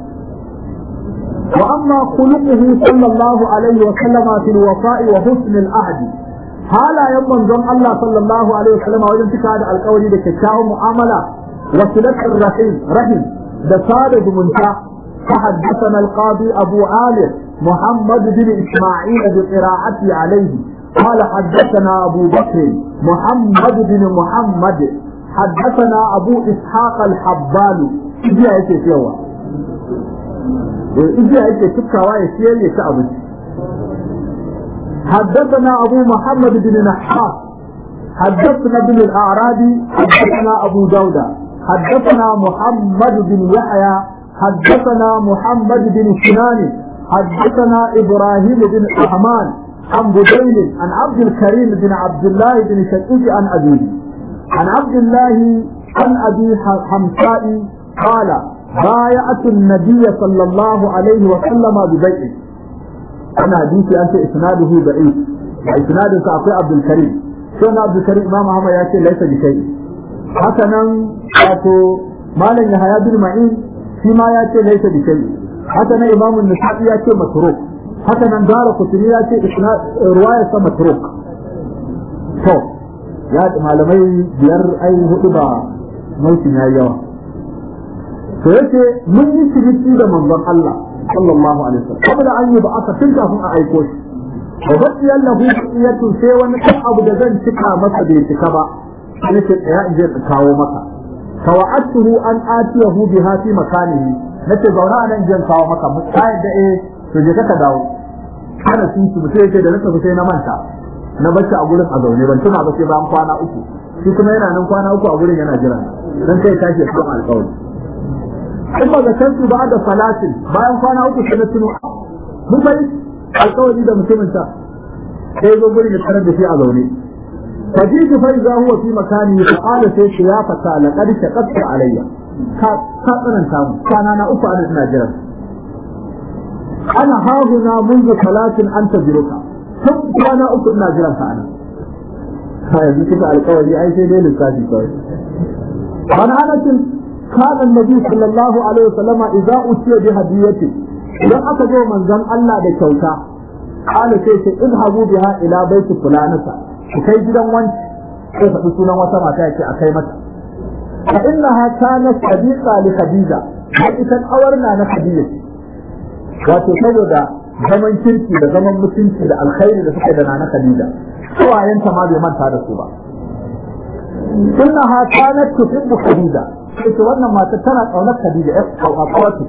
وأما خلقه صلى الله عليه وسلم في الوفاء وحسن الأهل هذا يمن ظن الله صلى الله عليه وسلم وجن تكاوى القولي لكتاوى معاملة وصلة رحم دصادة منتهى فحدثنا القاضي أبو عامر محمد بن إسماعيل بقراءته عليه قال حدثنا أبو بكر محمد بن محمد حدثنا أبو إسحاق الحبال إجي هيك سيوا إجي هيك سكوا يسير يكأبد حدثنا أبو محمد بن نحاس حدثنا بن الأعرابي حدثنا أبو داود حدثنا محمد بن يحيى حدثنا محمد بن سنان حدثنا إبراهيم بن الرحمن عن بدين عن عبد الكريم بن عبد الله بن شقيق عن أبيه عن عبد الله عن أبي حمساء قال بايعت النبي صلى الله عليه وسلم ببيعه أنا حديثي أنت إسناده ضعيف وإسناد سأقول عبد الكريم شون عبد الكريم إمام محمد يأتي ليس بشيء حسنا أتو مالا يحيى بن معين فيما يأتي ليس بشيء حسنا إمام النسائي يأتي متروك haka nan dara kuturi ya ce ruwaya sa matruk to ya malamai biyar ai hudu ba mautin ya yawa to yace mun yi shiriki da manzon Allah sallallahu alaihi wasallam saboda an yi ba aka tun kafin a aiko shi wa badiyan lahu iyatu sai wani abu da zan cika masa bai cika ba sai ce ya in je ka kawo maka tawa'atuhu an atiyahu biha fi makanihi nace zauna nan jin kawo maka mu sai da to je ka dawo kana sun su mutai yake da nasa sai na manta na bacci a gurin a zaune ban tuna ba sai bayan kwana uku shi kuma yana nan kwana uku a gurin yana jira dan kai tashi ya koma alƙawari kuma da kansu ba da salatin bayan kwana uku sai na tuno mun bai alƙawari da mutumin ta sai zo gurin da tarar da shi a zaune fajitu fa idza huwa fi makani fa qala sai shi ya fata laqad taqatta alayya ka tsananta mu kana na uku a ina jira أنا هاهنا منذ 3 أنت جلوكا ثم أنا أكون ناجرا فأنا هاي ذكرت على القول أي شيء ليه للكاتب كويس عن أنس كان النبي صلى الله عليه وسلم إذا أتي بهديته إذا أتجوا من ذن الله بكوتا قال كيف اذهبوا بها إلى بيت فلانة وكي جدا وانت كيف تسونا وسما تأتي أكيمة فإنها كانت صديقة لخديجة وإذا أورنا نخديجة wato saboda zaman kirki da zaman mutunci da alkhairi da suka da na Khadija kawayenta ma bai manta da su ba innaha kanat tuhibbu Khadija ita wannan mata tana kaunar Khadija ya kawata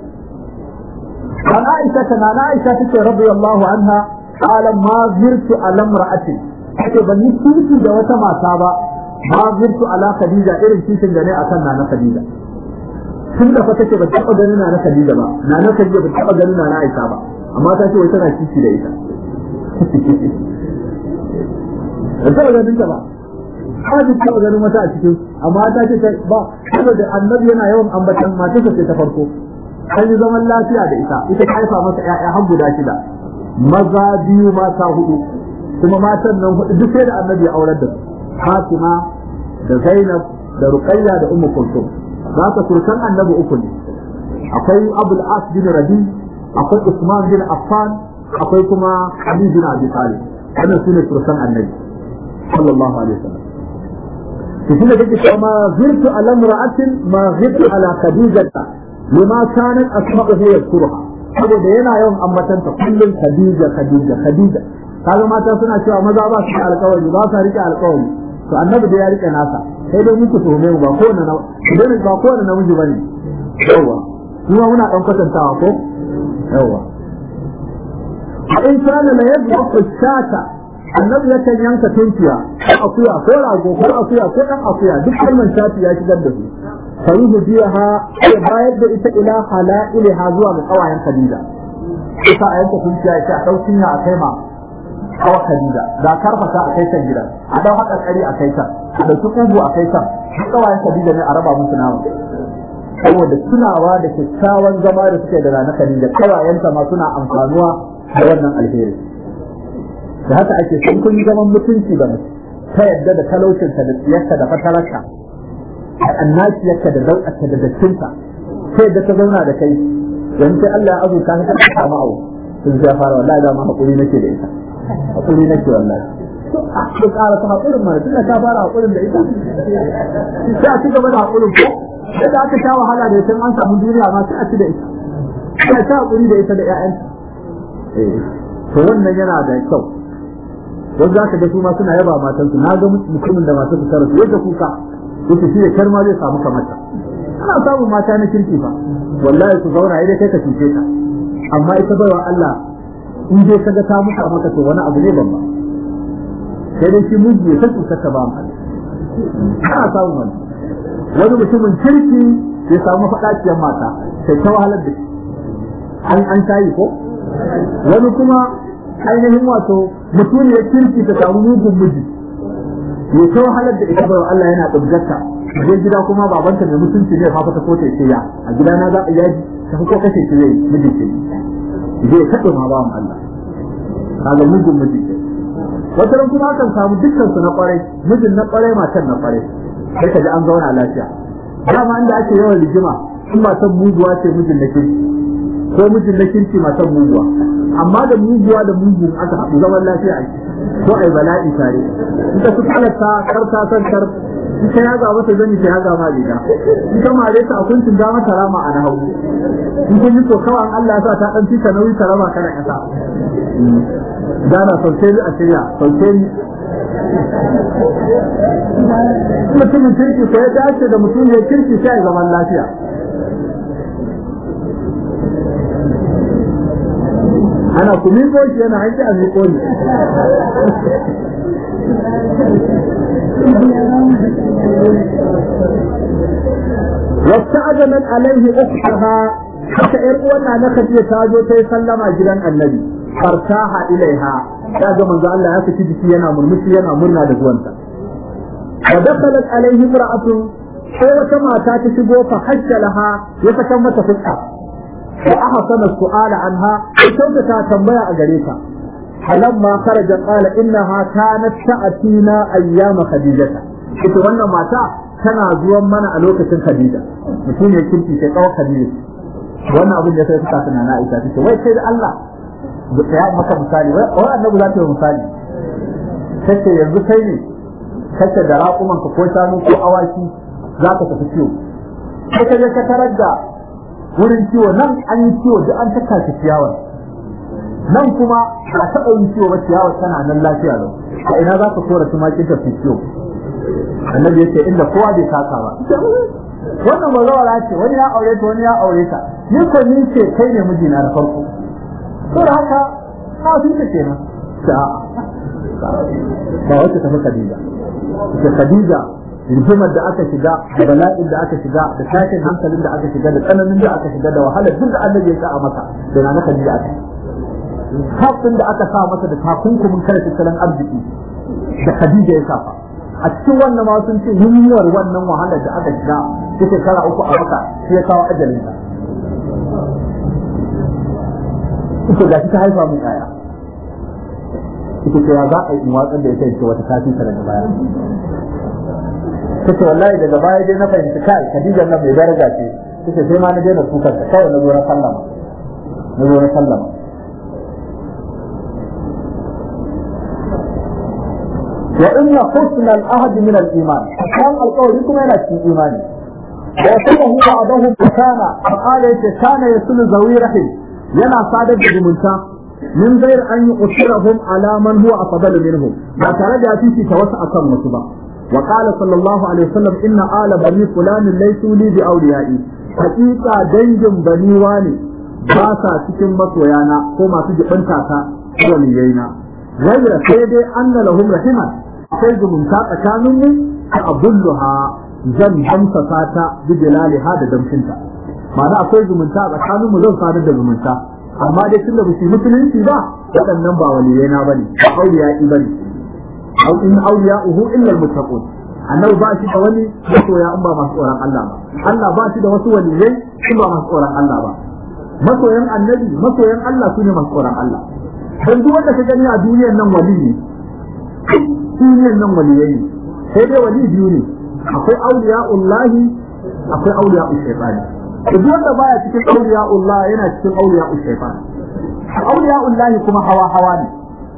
an Aisha tana Aisha take radiyallahu anha qala ma zirtu ala imra'atin take ban yi kirki da wata mata ba ma zirtu ala Khadija irin kishin da ne akan na Khadija tun da fa take ba taɓa ganin na Khadija ba na Khadija ba taɓa ganin na Aisha ba amma ta ce wai tana kici da ita da ta ganin ta ba haka ta ganin mata a cikin amma ta ce ba saboda annabi yana yawan ambatan matarsa ce ta farko an yi zaman lafiya da ita ta haifa masa ƴaƴa har guda 6 maza 2 mata 4 kuma matan nan 4 duk sai da annabi ya aurar da su Fatima da Zainab da Ruqayya da Ummu Kulthum zaka kurkan annabi 3 ne akwai Abul As bin Rabi akwai Usman bin Affan akwai kuma Ali bin Abi Talib wannan sune kurkan annabi sallallahu alaihi wasallam shi ne kake cewa ma zirtu ala imra'atin ma zirtu ala khadijata lima kanat asma'uhu yadhkuruha saboda yana yawan ambatanta kullum Khadija kaga mata suna cewa maza ba su alƙawari ba su rike alƙawari to annabi da ya rike nasa sai dai muku tuhume ba kowane namiji bane yawa kuma muna dan kwatantawa ko yawa in kana la yadhu shata annabi yakan yanka tunkiya ko akuya ko rago ko akuya ko dan akuya duk kalman shati ya shigar da su faruhu biyaha ya bayar da ita ila halaiha zuwa ga kawayen Khadija ita a yanka tunkiya ya a daukin ya a kai ma kawa Khadija da karfata a kai ta gida a dau haka kari a kai ta a dauki kugu a kai ta kawayen Khadija ne a raba musu nawa saboda tunawa da kyakkyawan zama da suke da ranar Khadija kawayenta ma suna amfanuwa da wannan alheri da haka ake son kun yi zaman mutunci da mutum ta yadda da talaucinta da tsiyarta da fatararka da annaciyarka da daukarta da dattinta ta yadda ta zauna da kai yanzu sai Allah ya azuka ka ta samu abu sun ya fara wallahi da ma hakuri nake da ita hakuri nake wallahi ko ƙara ta hakurin ma tunda ka fara hakurin da ita sai a ci gaba da hakurin ko sai aka sha wahala da ita an samu duniya ma sai a ci da ita sai ta hakuri da ita da ƴaƴanta to wannan yana da kyau wanda zaka ga su ma suna yaba matansu na ga mutumin da matansu ta rasu yadda kuka yake shi da karma zai samu kamata ana samun mata na kirki fa wallahi su zauna idan kai ka cuce ta amma ita baiwa Allah in dai kaga ta muka maka to wani abu ne babba sai dai shi muji ya cuta ta ba mu ana samun wani mutumin kirki ya samu fadaciyar mata sai ta wahalar da shi an tayi ko wani kuma ainihin wato mutum ya kirki ta samu mugun miji ya ta wahalar da ita bai Allah yana dubgarta je gida kuma babanta mai mutunci ne fa ta kote ce ya a gida na za a yaji ta ko kace ce zai miji ce je kaɗe ma ba mu Allah kaga mugun miji ce wata ran kuma akan samu dukkan su na kwarai mijin na kwarai matan na kwarai sai ka ji an zauna lafiya dama inda ake yawan rigima in matan muguwa ce mijin na kirki ko mijin na kirki matan muguwa amma da muguwa da mugun aka haɗu zaman lafiya a ko ai bala'i tare ita su halatta karta santar ita ya ga mata zani ta ya ga ma riga ita mare ta akuncin da mata rama a nahawu in kun yi to kawai Allah ya sa ta dan fita nauyi ta rama kana kasa dana sauke ni a shirya sauke ni mutumin kirki sai ya dace da mutum ya kirki sai zaman lafiya ana kuma ko shi yana hanci a miko ne واستأذنت عليه أختها حتى إرقونا نخذ تاجو تيسلم جلن النبي فارتاح إليها تاجو من ذا الله يسكي جسينا مرمسينا مرنا دزوانتا ودخلت عليه امرأة هو كما تاتشبه فحج لها يتكمت فتحة وأحسن السؤال عنها وكيف تنبيع أجريكا فلما خرج قال إنها كانت تأتينا أيام خديجة ita wannan mata tana zuwan mana a lokacin Khadija mutum ya kinki sai kawo Khadija wannan abin da sai suka tana na Aisha take wai sai da Allah ya maka misali wai annabi za ta yi misali kace yanzu kai ne kace da raƙuman ka ko shanu ko awaki za ka tafi ciwo sai ka je ka tarar da wurin ciwo nan an yi ciwo da an taka shi ciyawar nan kuma ba taɓa yin ciwo ba ciyawar tana nan lafiya lau a ina za ka kora tumakin ta fi ciwo annabi yace inda kowa bai taka ba wannan bazawara ce wani ya aure ta wani ya aure ta ni ko ni ce kai ne mijina da farko to da haka na sun ce kenan ba wacce ta fi Khadija ita Khadija rigimar da aka shiga da bala'in da aka shiga da tashin hankalin da aka shiga da tsananin da aka shiga da wahalar duk da annabi ya sa a maka da na Khadija aka kafin da aka sa masa da takunkumin kare tattalin arziki da Khadija ya safa a cikin wannan ma sun ce yunwar wannan wahalar da aka shiga ta shekara 3 a Makka sai ya kawo ajalin ta ita ga ta haifa mun kaya ita ce za a yi watsar da ita ce wata tafi ta daga baya kace wallahi daga baya dai na fahimci kai Khadija nan mai daraja ce kace sai ma na je na tukar ta kawai na zo na sallama wa inna husna al-ahd min al-iman kan alqawli kuma yana cikin imani wa sallahu ba'dahu kana qala kana yasulu zawirahi yana sadar da zumunta min ghair an yu'thirahum ala man huwa afdal minhum ba tare da fifi ta wasu akan wasu ba wa qala sallallahu alaihi wasallam inna ala bani fulan laysu li bi awliyai haqiqa dangin bani wani ba sa cikin masoyana ko masu jibanta ta waliyaina ghaira sai dai anna lahum rahiman akwai zumunta tsakaninmu a abulluha zan hamsa ta bi jalaliha da damshinta ma'ana akwai zumunta tsakaninmu zan sadar da zumunta amma dai tunda ba su musulunci ba waɗannan ba waliyena bane ba auliya'i bane au in awliya'uhu illa almuttaqun annabi ba shi da wani masoya in ba masu tsoron Allah ba Allah ba shi da wasu waliyai in ba masu tsoron Allah ba masoyan annabi masoyan Allah sune masu tsoron Allah dan duk wanda ka gani a duniyar nan wali ne duniyar nan waliyai ne sai dai wali biyu ne akwai auliya'ullahi akwai auliya'ush shaytani duk wanda baya cikin auliya'ullah yana cikin auliya'ush shaytani auliya'ullahi kuma hawa ne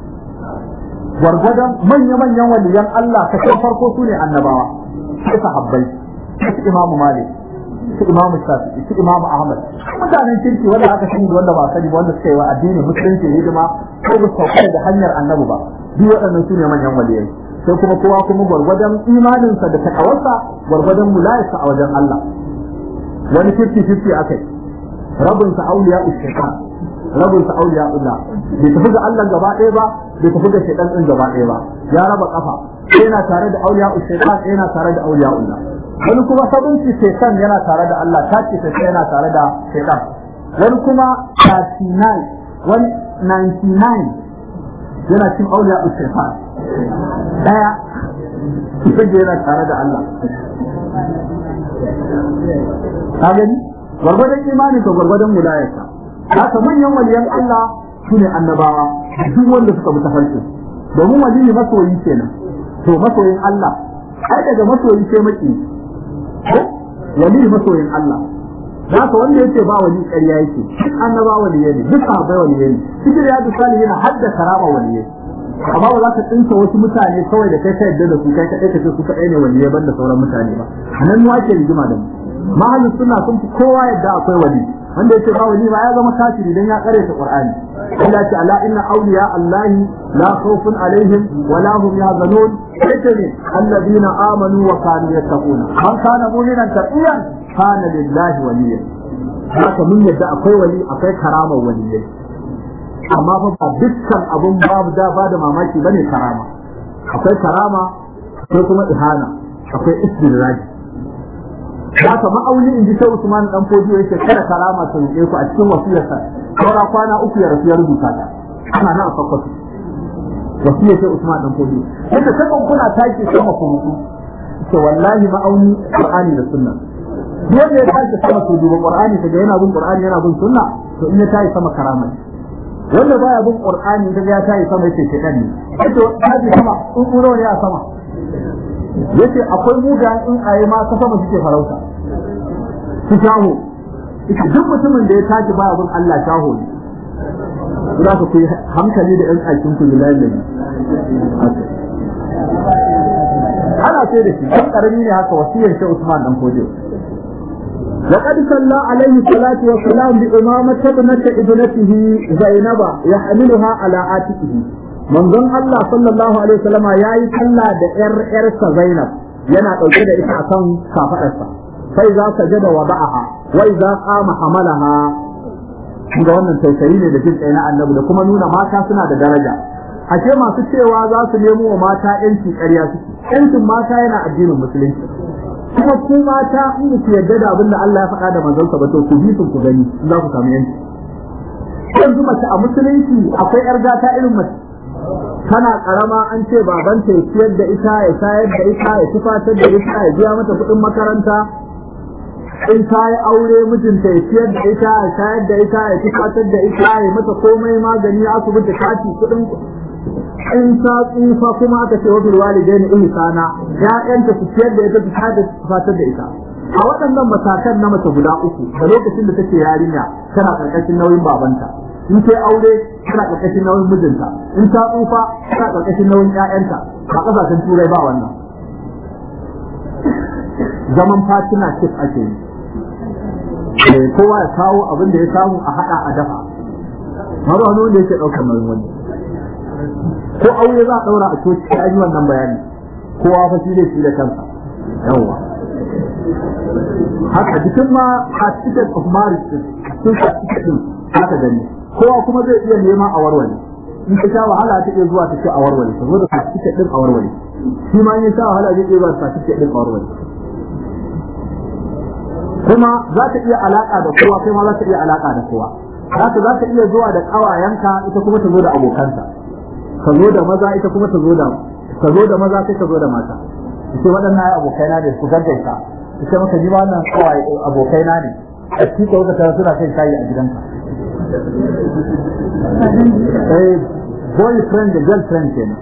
gwargwadon manya-manyan waliyan Allah ta kan farko su ne annabawa sai sahabbai su imamu Malik su imamu Shafi'i su imamu Ahmad mutanen kirki wanda aka sani da wanda ba sani wanda suka yi wa addinin musulunci hidima ko ba su kai da hanyar annabi ba duk waɗannan su ne manyan waliyai sai kuma kowa kuma gwargwadon imaninsa da takawarsa gwargwadon mulayarsa a wajen Allah wani 50-50 akai rabinsa auliya ushaitan rabinsa auliya Allah bai tafi ga Allah gaba ɗaya ba bai tafi ga shaitan din gaba ɗaya ba ya raba kafa yana tare da auliya ushaitan yana tare da auliya Allah wani kuma 70 shaitan yana tare da Allah 30 sai yana tare da shaitan wani kuma 39 wani 99 yana cin auliya ushaitan daya sai yana tare da Allah ka gani gwargwadon imani ka gwargwadon wilayarka haka manyan waliyan Allah sune annabawa duk wanda suka bi tafarki domin waliyi masoyi kenan to masoyin Allah ai daga masoyi sai maki waliyi masoyin Allah haka wanda yake ba wali ƙarya yake annaba waliye ne duk sahabbai waliye ne cikin ya dusali yana hadda karama waliye amma ba za ka tsinta wasu mutane kawai da kai ka yadda da su kai ka ɗaya su kaɗai ne waliye banda sauran mutane ba nan mu ake rigima da mu mahalin suna sun fi kowa yadda akwai wali wanda yake ba wali ba ya zama kafiri dan ya kare ta Qur'ani Allah ce ala inna awliya Allahi la khawfun alaihim wa la hum yahzanun aytani alladhina amanu wa kanu yattaquna man kana mu'minan taqiyan kana lillahi waliya haka mun yadda akwai wali akwai karamar waliyai amma fa ba dukkan abun babu da ba da mamaki bane karama akwai karama akwai kuma ihana akwai istirraji haka ma'auni in ji sai Usman dan Fodiyo yake kada karama ta ruke ku a cikin wasiyarsa saura kwana 3 ya rasu ya rubuta ta ana nan a fakwato wasiyar sai Usman dan Fodiyo yake sai kuna take sama ku mutu to wallahi ma'auni Qur'ani da sunna dole ya tashi sama to duba Qur'ani kaga yana bin Qur'ani yana bin sunna to in ya tashi sama karama wanda baya bin Qur'ani kaga ya tashi sama yake shedan ne to tashi sama tsuro ne a sama yace akwai mugayen tsuntsaye ma ta sama suke farauta su shaho duk mutumin da ya tashi baya bin Allah shaho ne za ka kai hankali da 'yan aikin ku bilahi ne ana ce da shi dan karami ne haka wasiyar shi Usman dan Fodiyo لقد صلى عليه الصلاة والسلام بإمامة ابنة ابنته زينب يحملها على عاتقه manzon Allah sallallahu alaihi wasallam yayi sallah da ƴarsa Zainab yana dauke da ita akan kafadarsa sai za ka jada wada'aha wa idza qama hamalaha ga wannan tausayi ne da jin tsaye na Annabi da kuma nuna mata suna da daraja ashe masu cewa za su nemo wa mata yanci ƙarya suke yancin mata yana addinin musulunci kuma ku mata in ku yarda da abin da Allah ya faɗa da manzon sa ba to ku bi su ku gani za ku samu yanci yanzu mace a musulunci akwai yar gata irin mace tana karama an ce babanta ya ciyar da ita ya shayar da ita ya tufatar da ita ya biya mata kuɗin makaranta in ta yi aure mijinta ya ciyar da ita ya shayar da ita ya tufatar da ita ya mata komai magani asibiti kati kuɗin in ta tsufa kuma aka ce wabil walidaini ihsana ya'yanta su ciyar da ita su shayar da tufatar da ita a waɗannan matakan na mace guda uku da lokacin da take yarinya tana karkashin nauyin babanta in ta aure tana karkashin nauyin mijinta in ta tsufa tana karkashin nauyin ƴaƴanta a ƙasashen turai ba wannan zaman fatina kif ake yi kowa ya kawo abin da ya samu a haɗa a dafa mara wani wanda yake ɗaukar nauyin wani ko aure za a ɗaura a coci ta yi wannan bayani kowa fa shi zai shi da kansa yawwa haka cikin ma certificate of marriage cikin certificate din haka gani kowa kuma zai iya nema a warware in ka sha wahala ta iya zuwa ta ce a warware ta zo da certificate din a warware shi ma in sha wahala zai iya zuwa certificate din a warware kuma za ta iya alaka da kowa kai ma za ta iya alaka da kowa haka za ta iya zuwa da kawayenka ita kuma ta zo da abokanta ka zo da maza ita kuma ta zo da maza kai ka zo da mata sai waɗannan ai abokaina ne su gaggaita sai maka ji wannan kawai abokaina ne a cikin ka tare suna kai shayi a gidanka boyfriend da girlfriend kenan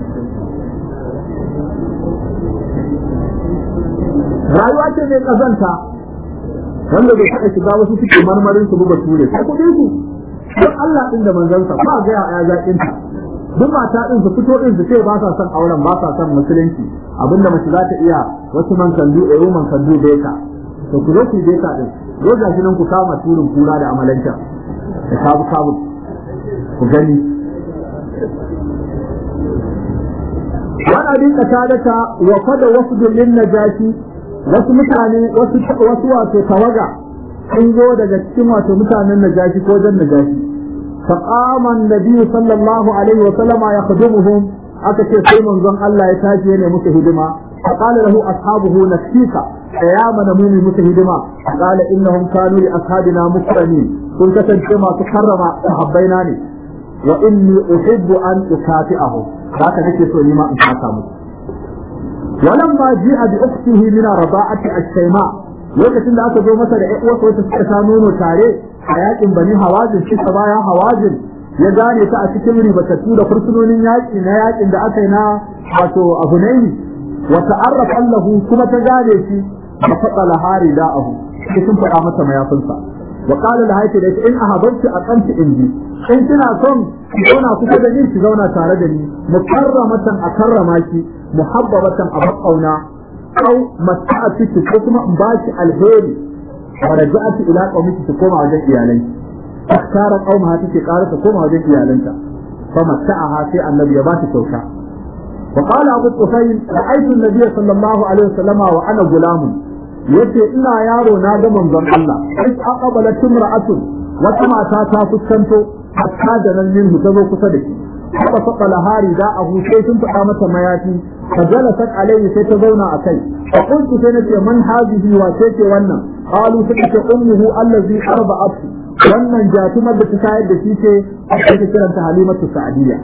rayuwa ce mai kazanta wanda bai taɓa shiga wasu suke marmarin su buga ture ko kuɗin su don Allah ɗin da manzansa ba ga ya zaƙin ta duk mata ɗin su fito ɗin su ce ba sa son auren ba sa son musulunci abinda mace za ta iya wasu man kandu man kandu beta to ku zo ku beta ɗin zo ga shi nan ku kama turin kura da amalanta da kabu ku gani wani abin ƙasadata wa fada wasu domin najashi wasu mutane wasu wato tawaga sun zo daga cikin wato mutanen najashi ko jan najashi فقام النبي صلى الله عليه وسلم يخدمهم أكثر في منظم الله يتاجي متهدما فقال له أصحابه نكفيك أيام نمومي متهدما قال إنهم كانوا لأصحابنا مكرمين كنت تنشما تكرم صحبيناني وإني أحب أن أكافئهم ذاك نكي سوليما أكافئهم ولما جاء بأخته من رضاعة الشيماء lokacin da aka zo masa da ƴan wata suka sa nono tare a yakin bani hawazin shi ta bayan hawazin ya gane ta a cikin ribatattu da fursunonin yaki na yakin da aka yi na wato abunaini wa ta'arrafa lahu kuma ta gane shi da faɗa lahari da'ahu sai sun faɗa masa mayafinsa wa qala laha da in ahabanti aqanti indi in kina son ki zauna kusa da ni ki zauna tare da ni mukarramatan akarrama ki muhabbabatan abqauna أو متعتك كما باش الهيري ورجعت إلى قومك تقوم على إيالين اختار قومها تقارب تقوم على إيالينك فمتعها في النبي يبات توشا وقال أبو الطفيل رأيت النبي صلى الله عليه وسلم وأنا غلام يتي إنا يارو نادم من الله إذ أقبلت امرأة وكما تاتا فسكنتو حتى جنن منه تزو كسدك فبسط لها رداءه سيف فقامت مياتي فجلست عليه سيتزونا أكي فقلت سنتي من هذه وسيتي ونن قالوا سنتي أمه الذي أرضعته ونن جاتما بتساعد بسيتي أكي كرمت حليمة السعدية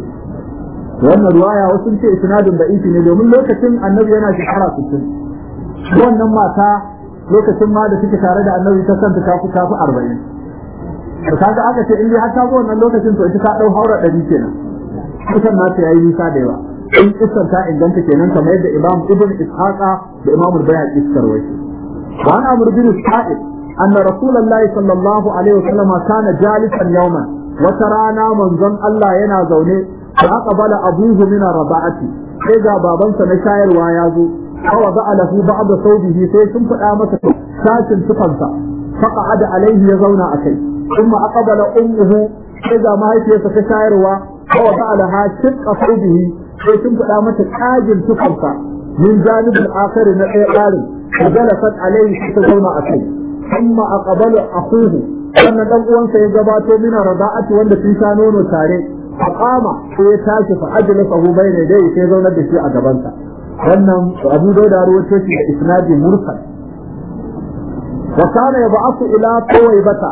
وأن رواية وسنتي إسناد بئيسي نجوم لوكتن النبي أنا شحرا ستن وأن ماتا لوكتن ما دسيك تارد النبي تسنت كافو 40 kaga aka ce in dai har ta zo wannan lokacin to ita ta dau haura 100 kenan kusan na ta yayi nisa da yawa in kisan ta inganta kenan kamar yadda Imam Ibn Ishaqa da Imam Al-Bayhaqi suka rawaito wa an Amr bin Sa'id anna Rasulullahi sallallahu alaihi wasallam kana jalisan yawman wa tarana manzon Allah yana zaune fa aqbala abuhu min raba'ati sai ga babansa na shayarwa ya zo aw ba'alahu ba'da sawbihi sai sun fada masa sashin tufansa faqa'ada alaihi ya zauna akai ثم أقبل أمه إذا ما هي تشايروا ووضع لها شق صوبه ثم قامت حاجل تقلص من جانب الآخر نقال فجلست عليه تزون أكي ثم أقبل أخوه وأن الأول سيجباته من رضاعة وأن تنسانون تاريخ فقام فيتاشف أجلسه بين يديه سيزون بشيء أجبانته وأن أبو داود أروتي إسناد مرسل وكان يبعث إلى طويبته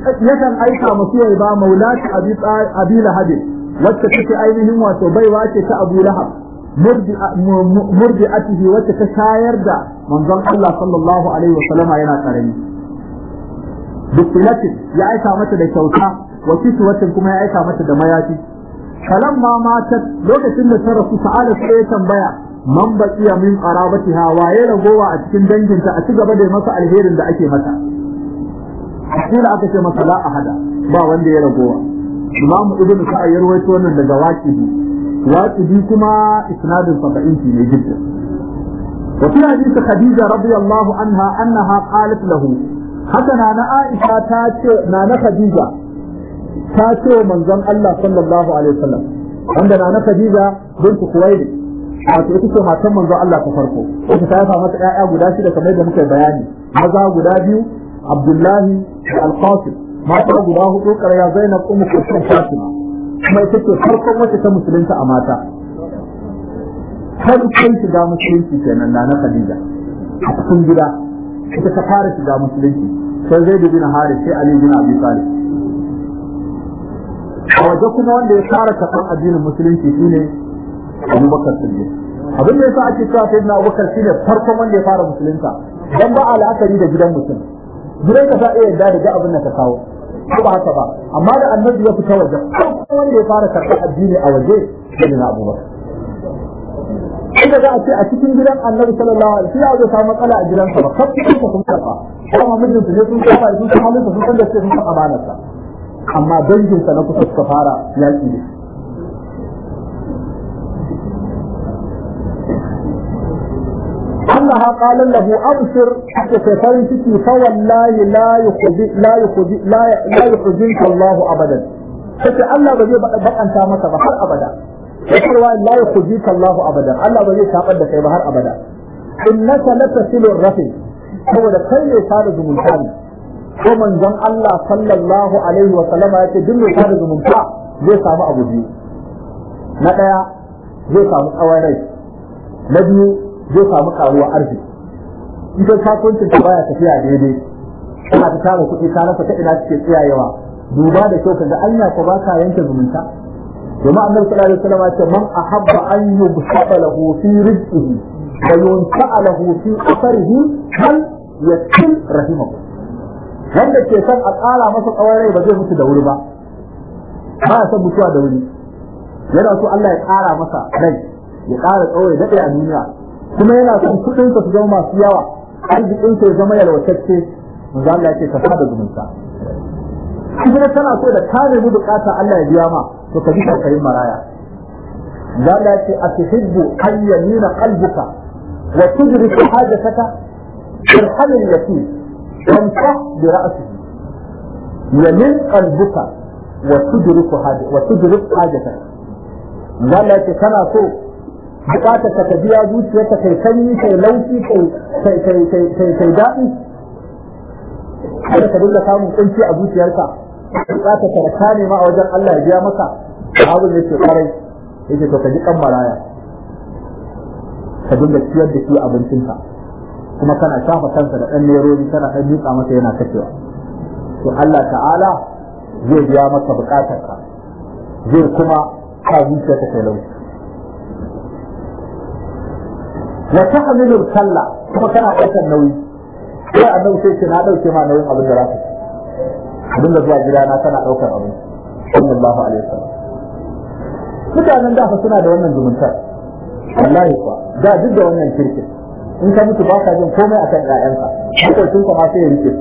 yakan aika masu yai ba maulati abi lahab wacce take ainihin wato baiwa ce ta Abu Lahab murdi'atihi wacce ta shayar da manzon Allah sallallahu alaihi wasallam yana karami bikilatin ya aika mata da kyauta wa kiswatin kuma ya aika mata da mayafi kalamma matat lokacin da ta rasu ta'ala sai ya tambaya man baqiya min qarabatiha waye ragowa a cikin danginta a cigaba da masa alherin da ake mata kila aka ce masa la ahada ba wanda ya ragowa Imam Ibn Sa'id ya rawaito wannan daga Waqidi kuma isnadin sa da'inki ne jidda wa fi hadith Khadija radiyallahu anha annaha qalat lahu haka na Aisha ta ce na Khadija ta ce manzon Allah sallallahu alaihi wasallam wanda na Khadija bint Khuwaylid wato ita ce matan manzon Allah ta farko ita ta haifa masa ƴaƴa guda shida kamar da muka bayani maza guda biyu Abdullahi da Al-Qasim mata guda hudu ƙarya Zainab ummu Kulthum Fatima kuma ita ce farkon wacce ta musulunta a mata har kai shiga musulunci kenan na Khadija a cikin gida ita ta fara shiga musulunci sai Zaid bin Harith sai Ali bin Abi Talib a waje kuma wanda ya fara karɓar addinin musulunci shine Abubakar Siddiq abin da yasa ake cewa sai na Abubakar shine farkon wanda ya fara musulunta dan ba al'akari da gidan mutum gidan ka za iya yarda da abin da ka kawo ko ba haka ba amma da annabi ya fita waje farkon wanda ya fara karɓar addini a waje shine na Abubakar inda za a ce a cikin gidan annabi sallallahu alaihi wasallam ya samu matsala a gidansa ba kafin sun karɓa kuma mijinsu ne sun kafa sun san halinsa sun san da sun san amanarsa amma danginsa na kusa suka fara yaƙi ne أنها قال له أبشر كفرن تكي فوالله لا يخزنك الله أبدا فكي الله بزي بقى أنت مكة بحر أبدا فكي لا يخزنك الله أبدا الله بزي تاقدك بحر أبدا إنك لتصل الرفل هو ده كل يسال زمنتان ومن زن الله صلى الله عليه وسلم يتدل يسال زمنتان زي سامع أبو جي نتايا زي سامع أواني نبيو zai samu karuwa arziki idan kasuwancin ta baya tafiya daidai kana ta tara kuɗi ka rasa ta ina suke tsiyayewa duba da kyau kaga Allah ko ba ka yanke zumunta domin Annabi sallallahu alaihi wasallam ya ce man ahabba an yubsata lahu fi rizqihi wa yunsa'a lahu fi atharihi hal yasil rahimahu wanda ke son a tsara masa tsawon rai ba zai mutu da wuri ba ba ya son mutuwa da wuri yana so Allah ya ƙara masa rai ya ƙara tsawo ya daɗe a duniya kuma yana son kudinsa su zama masu yawa arzikinsa ya zama yalwatacce manzo Allah ya ce ka sada zumunta kuma tana so da ka nemi bukata Allah ya biya ma to ka bi kai maraya manzo Allah ya ce atihibbu an yamina qalbuka wa tudriku hajataka irham al-yatim wamsah bi ra'sihi yamin qalbuka wa tudriku hajataka manzo Allah ya ce kana so bukatar ka biya zuciyarka kai sanyi kai laushi kai daɗi kada ka dinga samun kunci a zuciyarka bukatar ka ka nema a wajen Allah ya biya maka abin da yake kwarai yake to ka ji kan maraya ka dinga ciyar da shi abincinka kuma kana shafa kansa da ɗan nerori kana ɗan miƙa masa yana kashewa to Allah ta'ala zai biya maka bukatarka zai kuma sa zuciyarka kai laushi وتحمل الكلة كما كان أحسن النوي sai annabi sai ce na dauke ma nauyin abin da za ka abin da zuwa gida na kana daukar abin sallallahu alaihi wasallam mutanen da fa suna da wannan zumunta wallahi kuwa da duk da wannan kirki in ka mutu ba ka jin komai akan ƴaƴanka hukuncin ka ma sai ya rike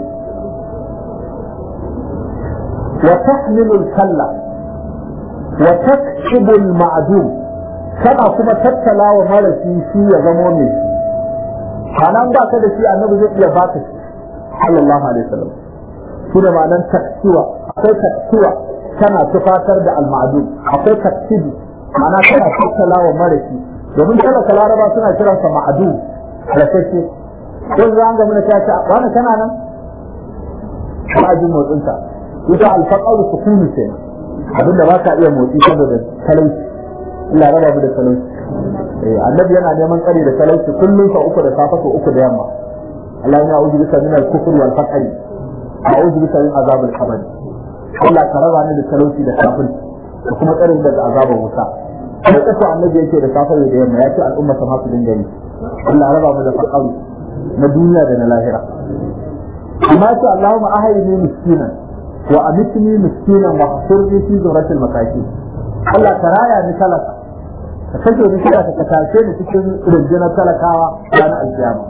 wa tahmilu al-kalla wa takshibu al-ma'dum kana kuma tattala wa marasi shi ya zama mai hanan ba ka da shi annabi zai iya baka shi sallallahu alaihi wasallam shi da ma'anar taksiwa akwai taksiwa tana tufatar da al-ma'dum akwai taksibi ma'ana tana tattala wa marasi domin kada ka laraba suna kiransa ma'dum rasashe ko za ga mun ta ce wani kana nan ma'dum motsinka ita al-faqaru sukunu ce abinda ba ka iya motsi saboda talauci Allah raba mu da talauci annabi yana neman tsari da talauci kullum sa uku da safa ko uku da yamma Allah ya uji bisa min al-kufr wal faqr a'udhu bika min azabil qabr Allah ka raba ni da talauci da kafin da kuma tsarin daga azabar wuta sai kafa annabi yake da kafir da yamma yace al'umma ta masu dinga yi Allah raba mu da faqawi na duniya da na lahira amma sai Allahumma ahyini miskinan wa amitni miskinan wa khsurni fi zuratil masakin Allah ka raya ni talaka ka kace ni talaka ka tashe ni cikin rundunar talakawa ranar alkiyama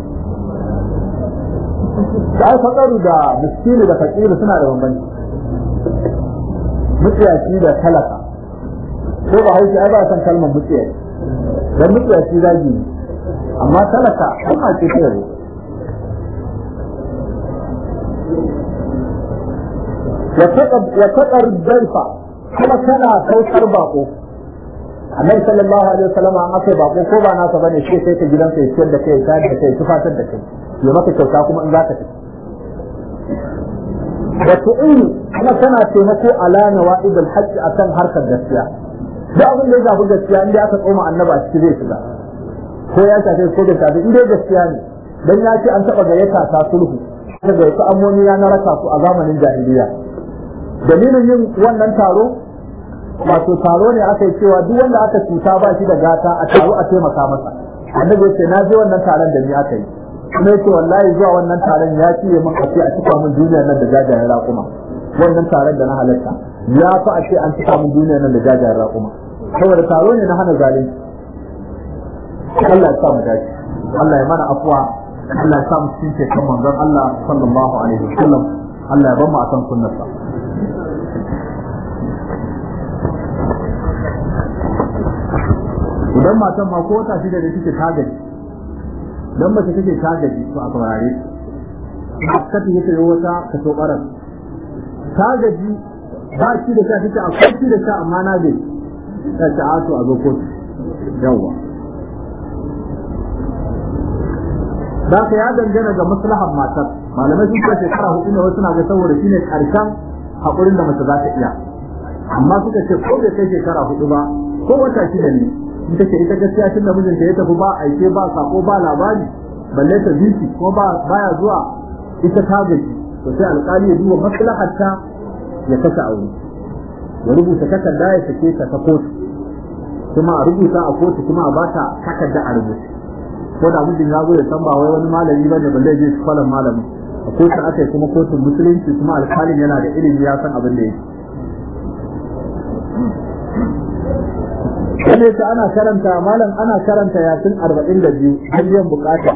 sai faqaru da miskini da fakiri suna da bambanci mutiyaci da talaka ko ba hausa ai ba san kalmar mutiyaci dan mutiyaci zagi amma talaka kuma ce ta yaro ya taƙar dalfa kuma kana saukar bako annabi sallallahu alaihi wasallam an aka bako ko ba nasa bane shi sai ka gidansa ya ciyar da kai ya da kai tufatar da kai ya maka kyauta kuma in zaka tafi da tu'in kuma tana taimako ala nawa'id al-hajj akan harkar gaskiya da abin da ya shafi gaskiya inda aka tsoma annaba a cikin zai shiga ko ya shafe ko da shafe inda gaskiya ne dan ya ce an taba gayyata ta sulhu daga wasu amoni ya na raka su a zamanin jahiliya dalilin yin wannan taro wato taro ne aka yi cewa duk wanda aka cuta ba shi da gata a taro a taimaka masa annabi ya ce na je wannan taron da ni aka yi kuma yake wallahi zuwa wannan taron ya ciye min a ce a cika min duniyar nan da jajayen raƙuma wannan taron da na halatta ya fi a ce an cika min duniyar nan da jajayen raƙuma saboda taro ne na hana zalunci Allah ya sa mu dace Allah ya mana afuwa Allah ya sa mu cikin shekan manzon Allah sallallahu alaihi wasallam Allah ya bar mu akan sunnarsa idan matan ma ko wata shida da take tagaji dan mace take tagaji to a saurare ka take yake wata ka to barar tagaji ba shi da ta take akwai shi da ta amma na dai ta ta'atu a zo kotu yawa da ka ya dangana ga maslahar matar malamai sun ce shekara 4 ne wasu na ga saboda shine karshen hakurin da mace za ta iya amma suka ce ko da kai shekara 4 ba ko wata shida ne ita ce ita gaskiya tun da mijinta ya tafi ba aike ba sako ba labari balle ta biki ko baya zuwa ita ta gaji to sai alƙali ya duba maslahar ta ya kasa aure ya rubuta takarda ya sake ta kotu kuma a rubuta a kotu kuma a bata takarda a rubuce ko da mijin ya zo ya san ba wai wani malami bane balle je shi kwalan malami a kotu aka yi kuma kotun musulunci kuma alƙalin yana da ilimi ya san abin da yake wanda ta ana karanta malam ana karanta yasin 42 biyan bukata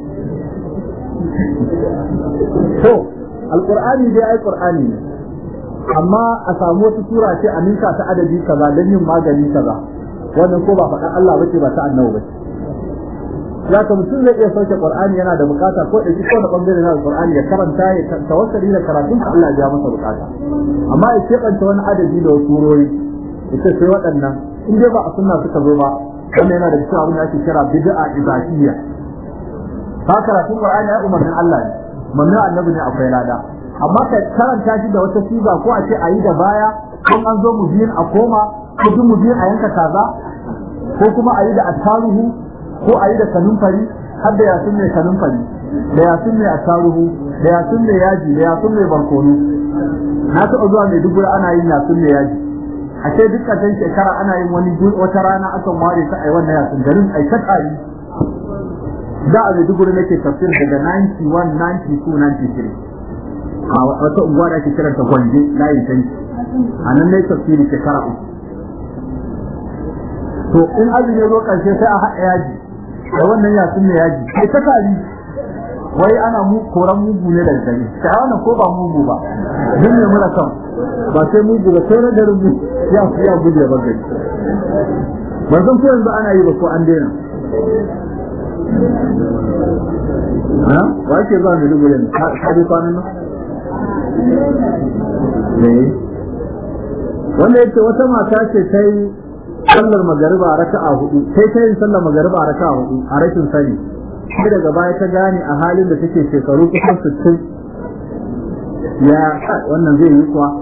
to alqur'ani dai ai qur'ani ne amma a samu wata sura ce a ninka ta adadi kaza don yin magani kaza wannan ko ba faɗa Allah bace ba ta annabi bace ya ka mutum zai iya sauke qur'ani yana da bukata ko da ko da bangare na qur'ani ya karanta ya tawassuli da karatun Allah ya ja masa bukata amma ya kebanta wani adadi da wasu surori ita sai waɗannan in dai ba a sunna suka zo ba wannan yana da cikin abin da ake kira bid'a ibadiyya ka karatun qur'ani ya umarnin Allah ne manzo annabi ne akwai lada amma ka karanta shi da wata siga ko a ce ayi da baya ko an zo mu biyin a koma ko duk mu biyin a yanka kaza ko kuma ayi da attaruhu ko ayi da kanumfari har da yasin ne kanumfari da yasin ne attaruhu da yasin ne yaji da yasin ne barkono na taɓa zuwa mai dubura ana yin yasin ne yaji ashe dukkan shekara ana yin wata rana akan ware ta ai wannan yasin garin ai ta tsari da a Maiduguri nake tafsir daga 91 92 93 a wata unguwa da ake kiranta Gwanje layin tanki a nan ne tafsiri shekara 3 to in azumi ya zo karshe sai a haɗa yaji da wannan yasin ne yaji sai ta tsari wai ana koran mugu ne daga gari ta wannan ko ba mugu ba din ne mura kan ba sai mugu ba sai na garin mu ya guje ba gari ban san ko yanzu ana yi ba ko an daina wa ke ba ne dubu ne ka bi kwanan nan wanda yake wata mata ce ta yi sallar magariba raka'a 4 sai ta yi sallar magariba raka'a 4 a rashin sani sai daga baya ta gane a halin da take shekaru kusan 60 ya wannan zai yi kuwa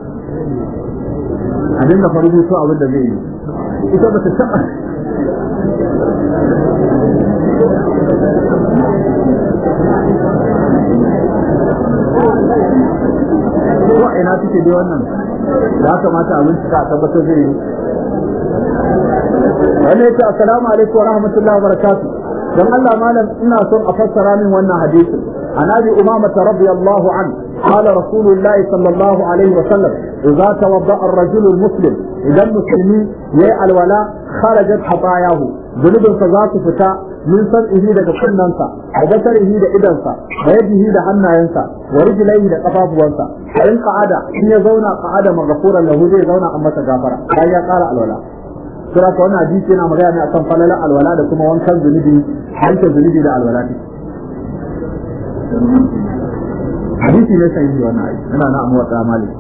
a dinga faru so abin da zai yi ita ba ta taɓa ko ina take dai wannan ya kamata a bincika a tabbatar zai yi. Wani ya ce assalamu alaikum wa rahmatullahi wa barakatuh. Don Allah malam ina son a fassara min wannan hadisi. An Abi Umama radiyallahu anhu قال رسول الله صلى الله عليه وسلم إذا توضأ الرجل المسلم إذا المسلمين يا الولاء خرجت خطاياه ذنوب فذات فتاة من سمعه لكننسا وبصره لإذنسا ويده لحناينسا ورجليه لقفافوانسا فإن قعد إن يزونا قعد مغفورا له زي زونا أما تغافرا هيا قال الولاء سورة وانا حديثنا مغانا أكم فللا الولاء لكم وانكا ذنوبي حيث ذنوبي للولاء hadisi ne sai yi wannan ayi ina na amma ta malik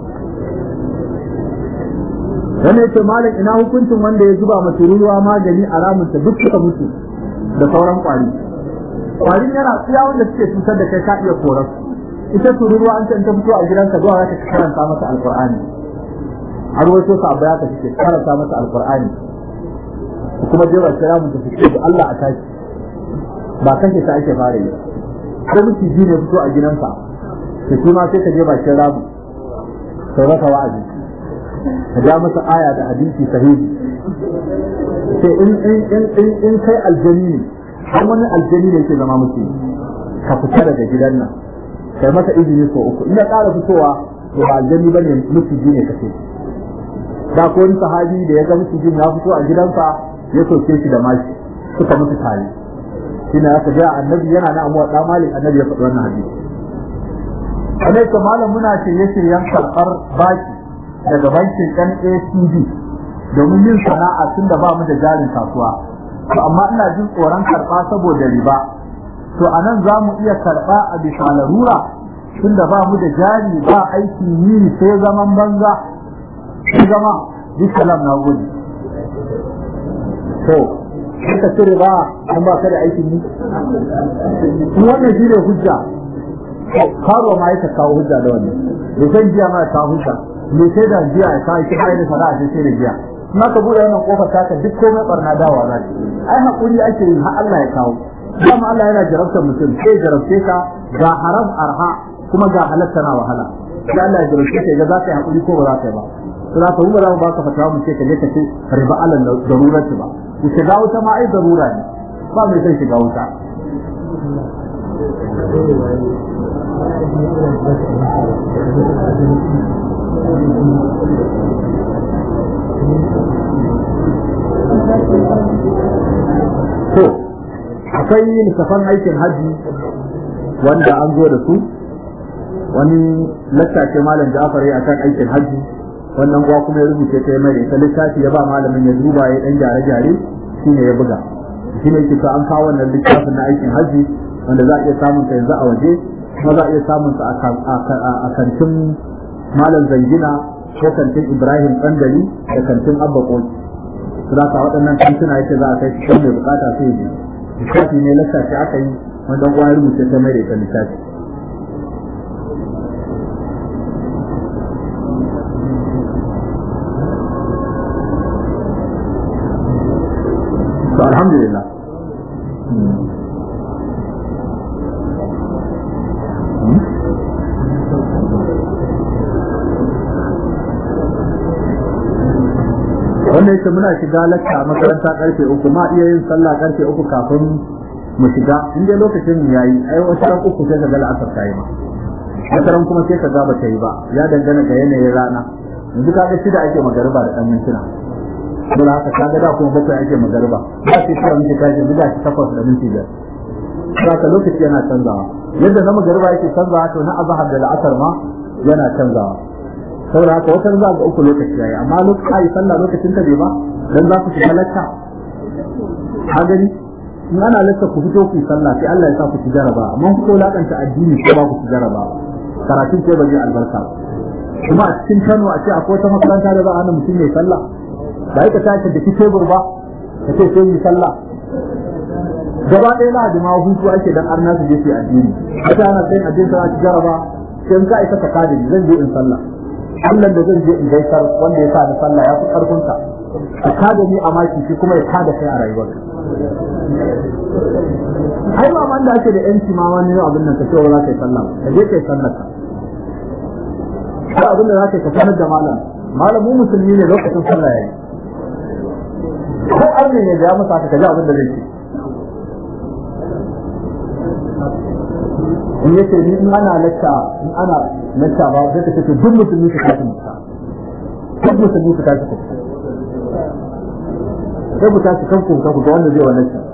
wanda yake malik ina hukuncin wanda ya zuba mata ruwa magani a ramunta duk suka mutu da sauran kwarin yana tsiya wanda suke cutar da kai ka iya korar ita tururuwa an ta fito a gidanka zuwa za ka karanta masa alqur'ani har wato sa abaya ka ce karanta masa alqur'ani kuma jira ta ramunta su da Allah a tashi ba kake ta ake fare yi ko miki ne fito a gidanka to shi ma sai ka je bakin rabu sai raka wa'azi ka ja masa aya da hadisi sahihi sai in kai aljani ne har wani aljani ne yake zama muke ka fita daga gidan nan kai masa izini so uku in ya ƙara fitowa to ba aljani bane miciji ne kace da ko wani sahabi da ya ga miciji ya fito a gidansa ya soke shi da mashi suka mutu tare shine aka ga annabi yana na amma da malik annabi ya faɗi wannan hadisi alai ka malam muna shirye-shiryen karɓar baki daga bankin NACD domin yin sana'a tun da ba mu da jarin kasuwa to amma ina jin tsoron karɓa saboda riba to anan za mu iya karɓa a bisa larura tun da ba mu da jari ba aiki yi sai zaman banza sai zama bisalam na gudu to ka cire ba an ba ka da aikin yi wannan shi ne hujja karo ma yake kawo hujja da wannan da san jiya ma kawo hujja me sai da jiya ya kai shi da sana'a sai da jiya kuma ka bude wannan kofar taka duk komai barna dawa za ki ai hakuri ake yi har Allah ya kawo kuma Allah yana jarabtar mutum sai jarabce ka ga haram arha kuma ga halatta na wahala sai Allah ya jarabce ka ga za ka yi hakuri ko ba za ka yi ba sai ka mu ba za mu baka fatawa mu ce ka je ka ce riba alal darurati ba ku shiga wuta ma ai darura ne ba mai sai shiga wuta to akwai littafan aikin haji wanda an zo da su wani littafi malam Ja'far ya akan aikin haji wannan gwa kuma ya rubuce ta mai ita littafi ya ba malamin ya duba ya dan gyare-gyare shine ya buga shine yake an kawo wannan littafin na aikin haji wanda za a iya samun sa yanzu a waje kuma za a iya samun sa a kantin malam Zangina ko kantin Ibrahim Tsandali da kantin Abba Koki za ka waɗannan kantuna yake za a kai shi mai bukata sai ya je littafi ne littafi aka yi wanda gwa ya rubuce ta mai ita littafi to alhamdulillah wannan yake muna shiga lakka a makaranta karfe 3 ma iya yin sallah karfe 3 kafin mu shiga in dai lokacin yayi ai wata ran 3 sai ka ga al'asar tayi ma wata ran kuma sai ka ga ba tayi ba ya dangana ga yanayin rana yanzu kaga shida ake magariba da dan mintuna don haka kaga da kuma 7 ake magariba ba sai ka muke tashi buga shi 8 da minti 5 saka lokaci yana canzawa yadda na magariba yake canzawa to na azhar da al'asar ma yana canzawa saboda haka wata za ga 3 lokaci yayi amma lokacin sallah lokacin ta bai ba dan za ku shiga lakka ha gani in ana lakka ku fito ku sallah sai Allah ya sa ku ci jaraba amma ku ko lakanta addini ko ba ku ci jaraba karatun ce ba zai albarka kuma a cikin Kano a ce akwai wata makaranta da za a mutum mai sallah ba ka tashi da ki tebur ba ka ce sai yi sallah gaba ɗaya na da ma hutu ake dan arna su je su addini ita ana sai addini ta ci jaraba sai in ka isa ka kada zan je in sallah Allah da zan je in gaisar wanda ya sa ni sallah ya fi karfin ka ka kada ni a maki shi kuma ya kada kai a rayuwarka ai ba man da ake da yanci ma wani abin nan ka ce wa za ka yi sallah ka je kai sallah ka abin da zaka ka sanar da malam mu musulmi ne lokacin sallah yayi ko arne ne ya masa ka ji abin da zai ce in yake ni in ana lacca ba zai ka ce duk musulmi ka tashi duk musulmi ka tashi sai ku tashi kanku ga wanda zai wannan lacca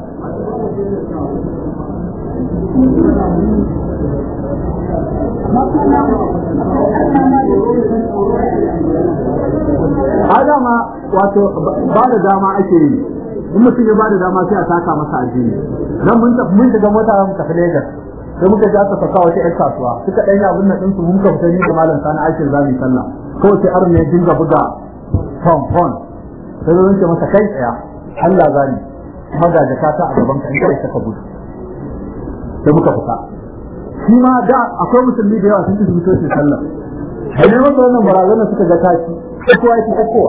adama wato ba da dama ake yi in mutum ya ba da dama sai a taka masa addini nan mun shiga mota mun tafi Lagos sai muka ji aka saka wata ƴar kasuwa suka ɗan yi abin nan ɗinsu mun ka fita ni da malam Sani Aikin zamu sallah kawai sai arme ya dinga buga fon sai zan ce masa kai tsaya Allah zani magaja ka ta a gaban ka in kai saka gudu sai muka fita shi ma da akwai musulmi da yawa sun ji fito su sallah da ne masa wannan barazana suka ga tashi kowa yake kowa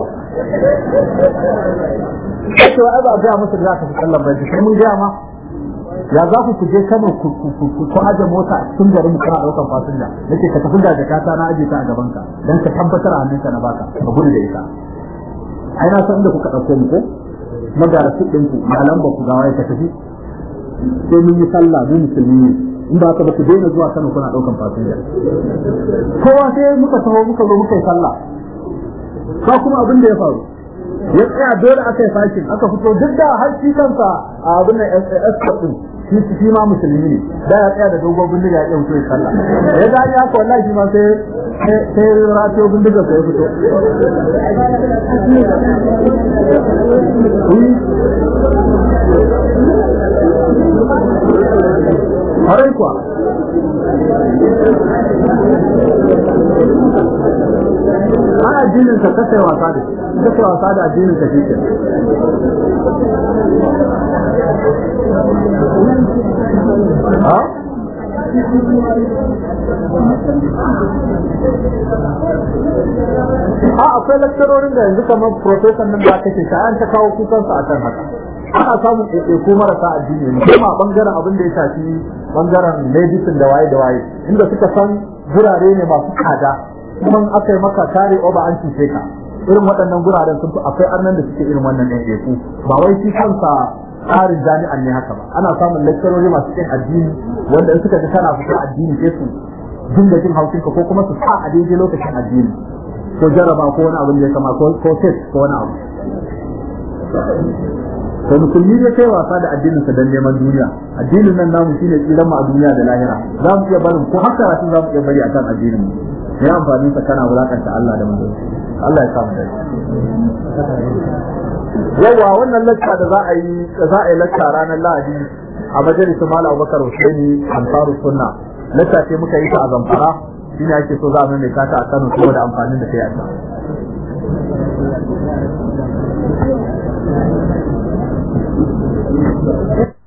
to ai ba ga musu da ka fi sallah ba sai mun ga ma ya za ku je Kano ku aje mota a cikin garin mu kana daukan fasinja nake ka tafi da jakata na aje ta a gaban ka dan ka tabbatar a hannunka na baka ka gudu da ita ai na san da kuka dauko mu ko magara su din ku malan ba ku ga wai ka tafi sai mun yi sallah mu musulmi in ba ka ba ku daina zuwa Kano kuna daukan fasinja kowa sai muka taho muka zo muka yi sallah ka kuma abin da ya faru ya tsaya dole aka yi fashin aka fito duk da har shi kansa a abin da escort din shi ma musulmi ne da ya tsaya da dogon bindiga ya fito ya sallah ya ga ya ko wallahi shi ma sai ratio bindiga sai fito harai kuwa ana jinin ka kasai wasa da addinin ka shi ke ha akwai lakcarorin da yanzu kamar professor nan da aka ce an ta kawo kukansa a kan haka ana samun ko marasa addini ne kuma bangaren abin da ya shafi bangaren medicine da waye inda suka san gurare ne masu tsada kuma aka yi maka kare oba an cuce ka irin waɗannan guraren sun fi akwai arnan da suke irin wannan ɗaiɗaiku ba wai shi kansa tsarin jami'an ne haka ba ana samun lecturori masu cin addini wanda in suka ji kana fita addini sai su dinga jin haushin ka ko kuma su sa a daidai lokacin addini ko jaraba ko wani abu da ya kama ko test ko wani abu to musulmi ne kai wasa da addinin sa dan neman duniya addinin nan namu shine tsiran mu a duniya da lahira za mu iya barin ko haka ratun za mu iya bari akan addinin mu ya amfani sa kana wulakanta Allah da manzon Allah ya samu dai yawa wannan lacca da za a yi lacca ranar Lahadi a majalisar Malam Abubakar Husaini Ansarus Sunna lacca ce muka yi ta a Zamfara shine ake so za mu mai kata a Kano saboda amfanin da ta yi a can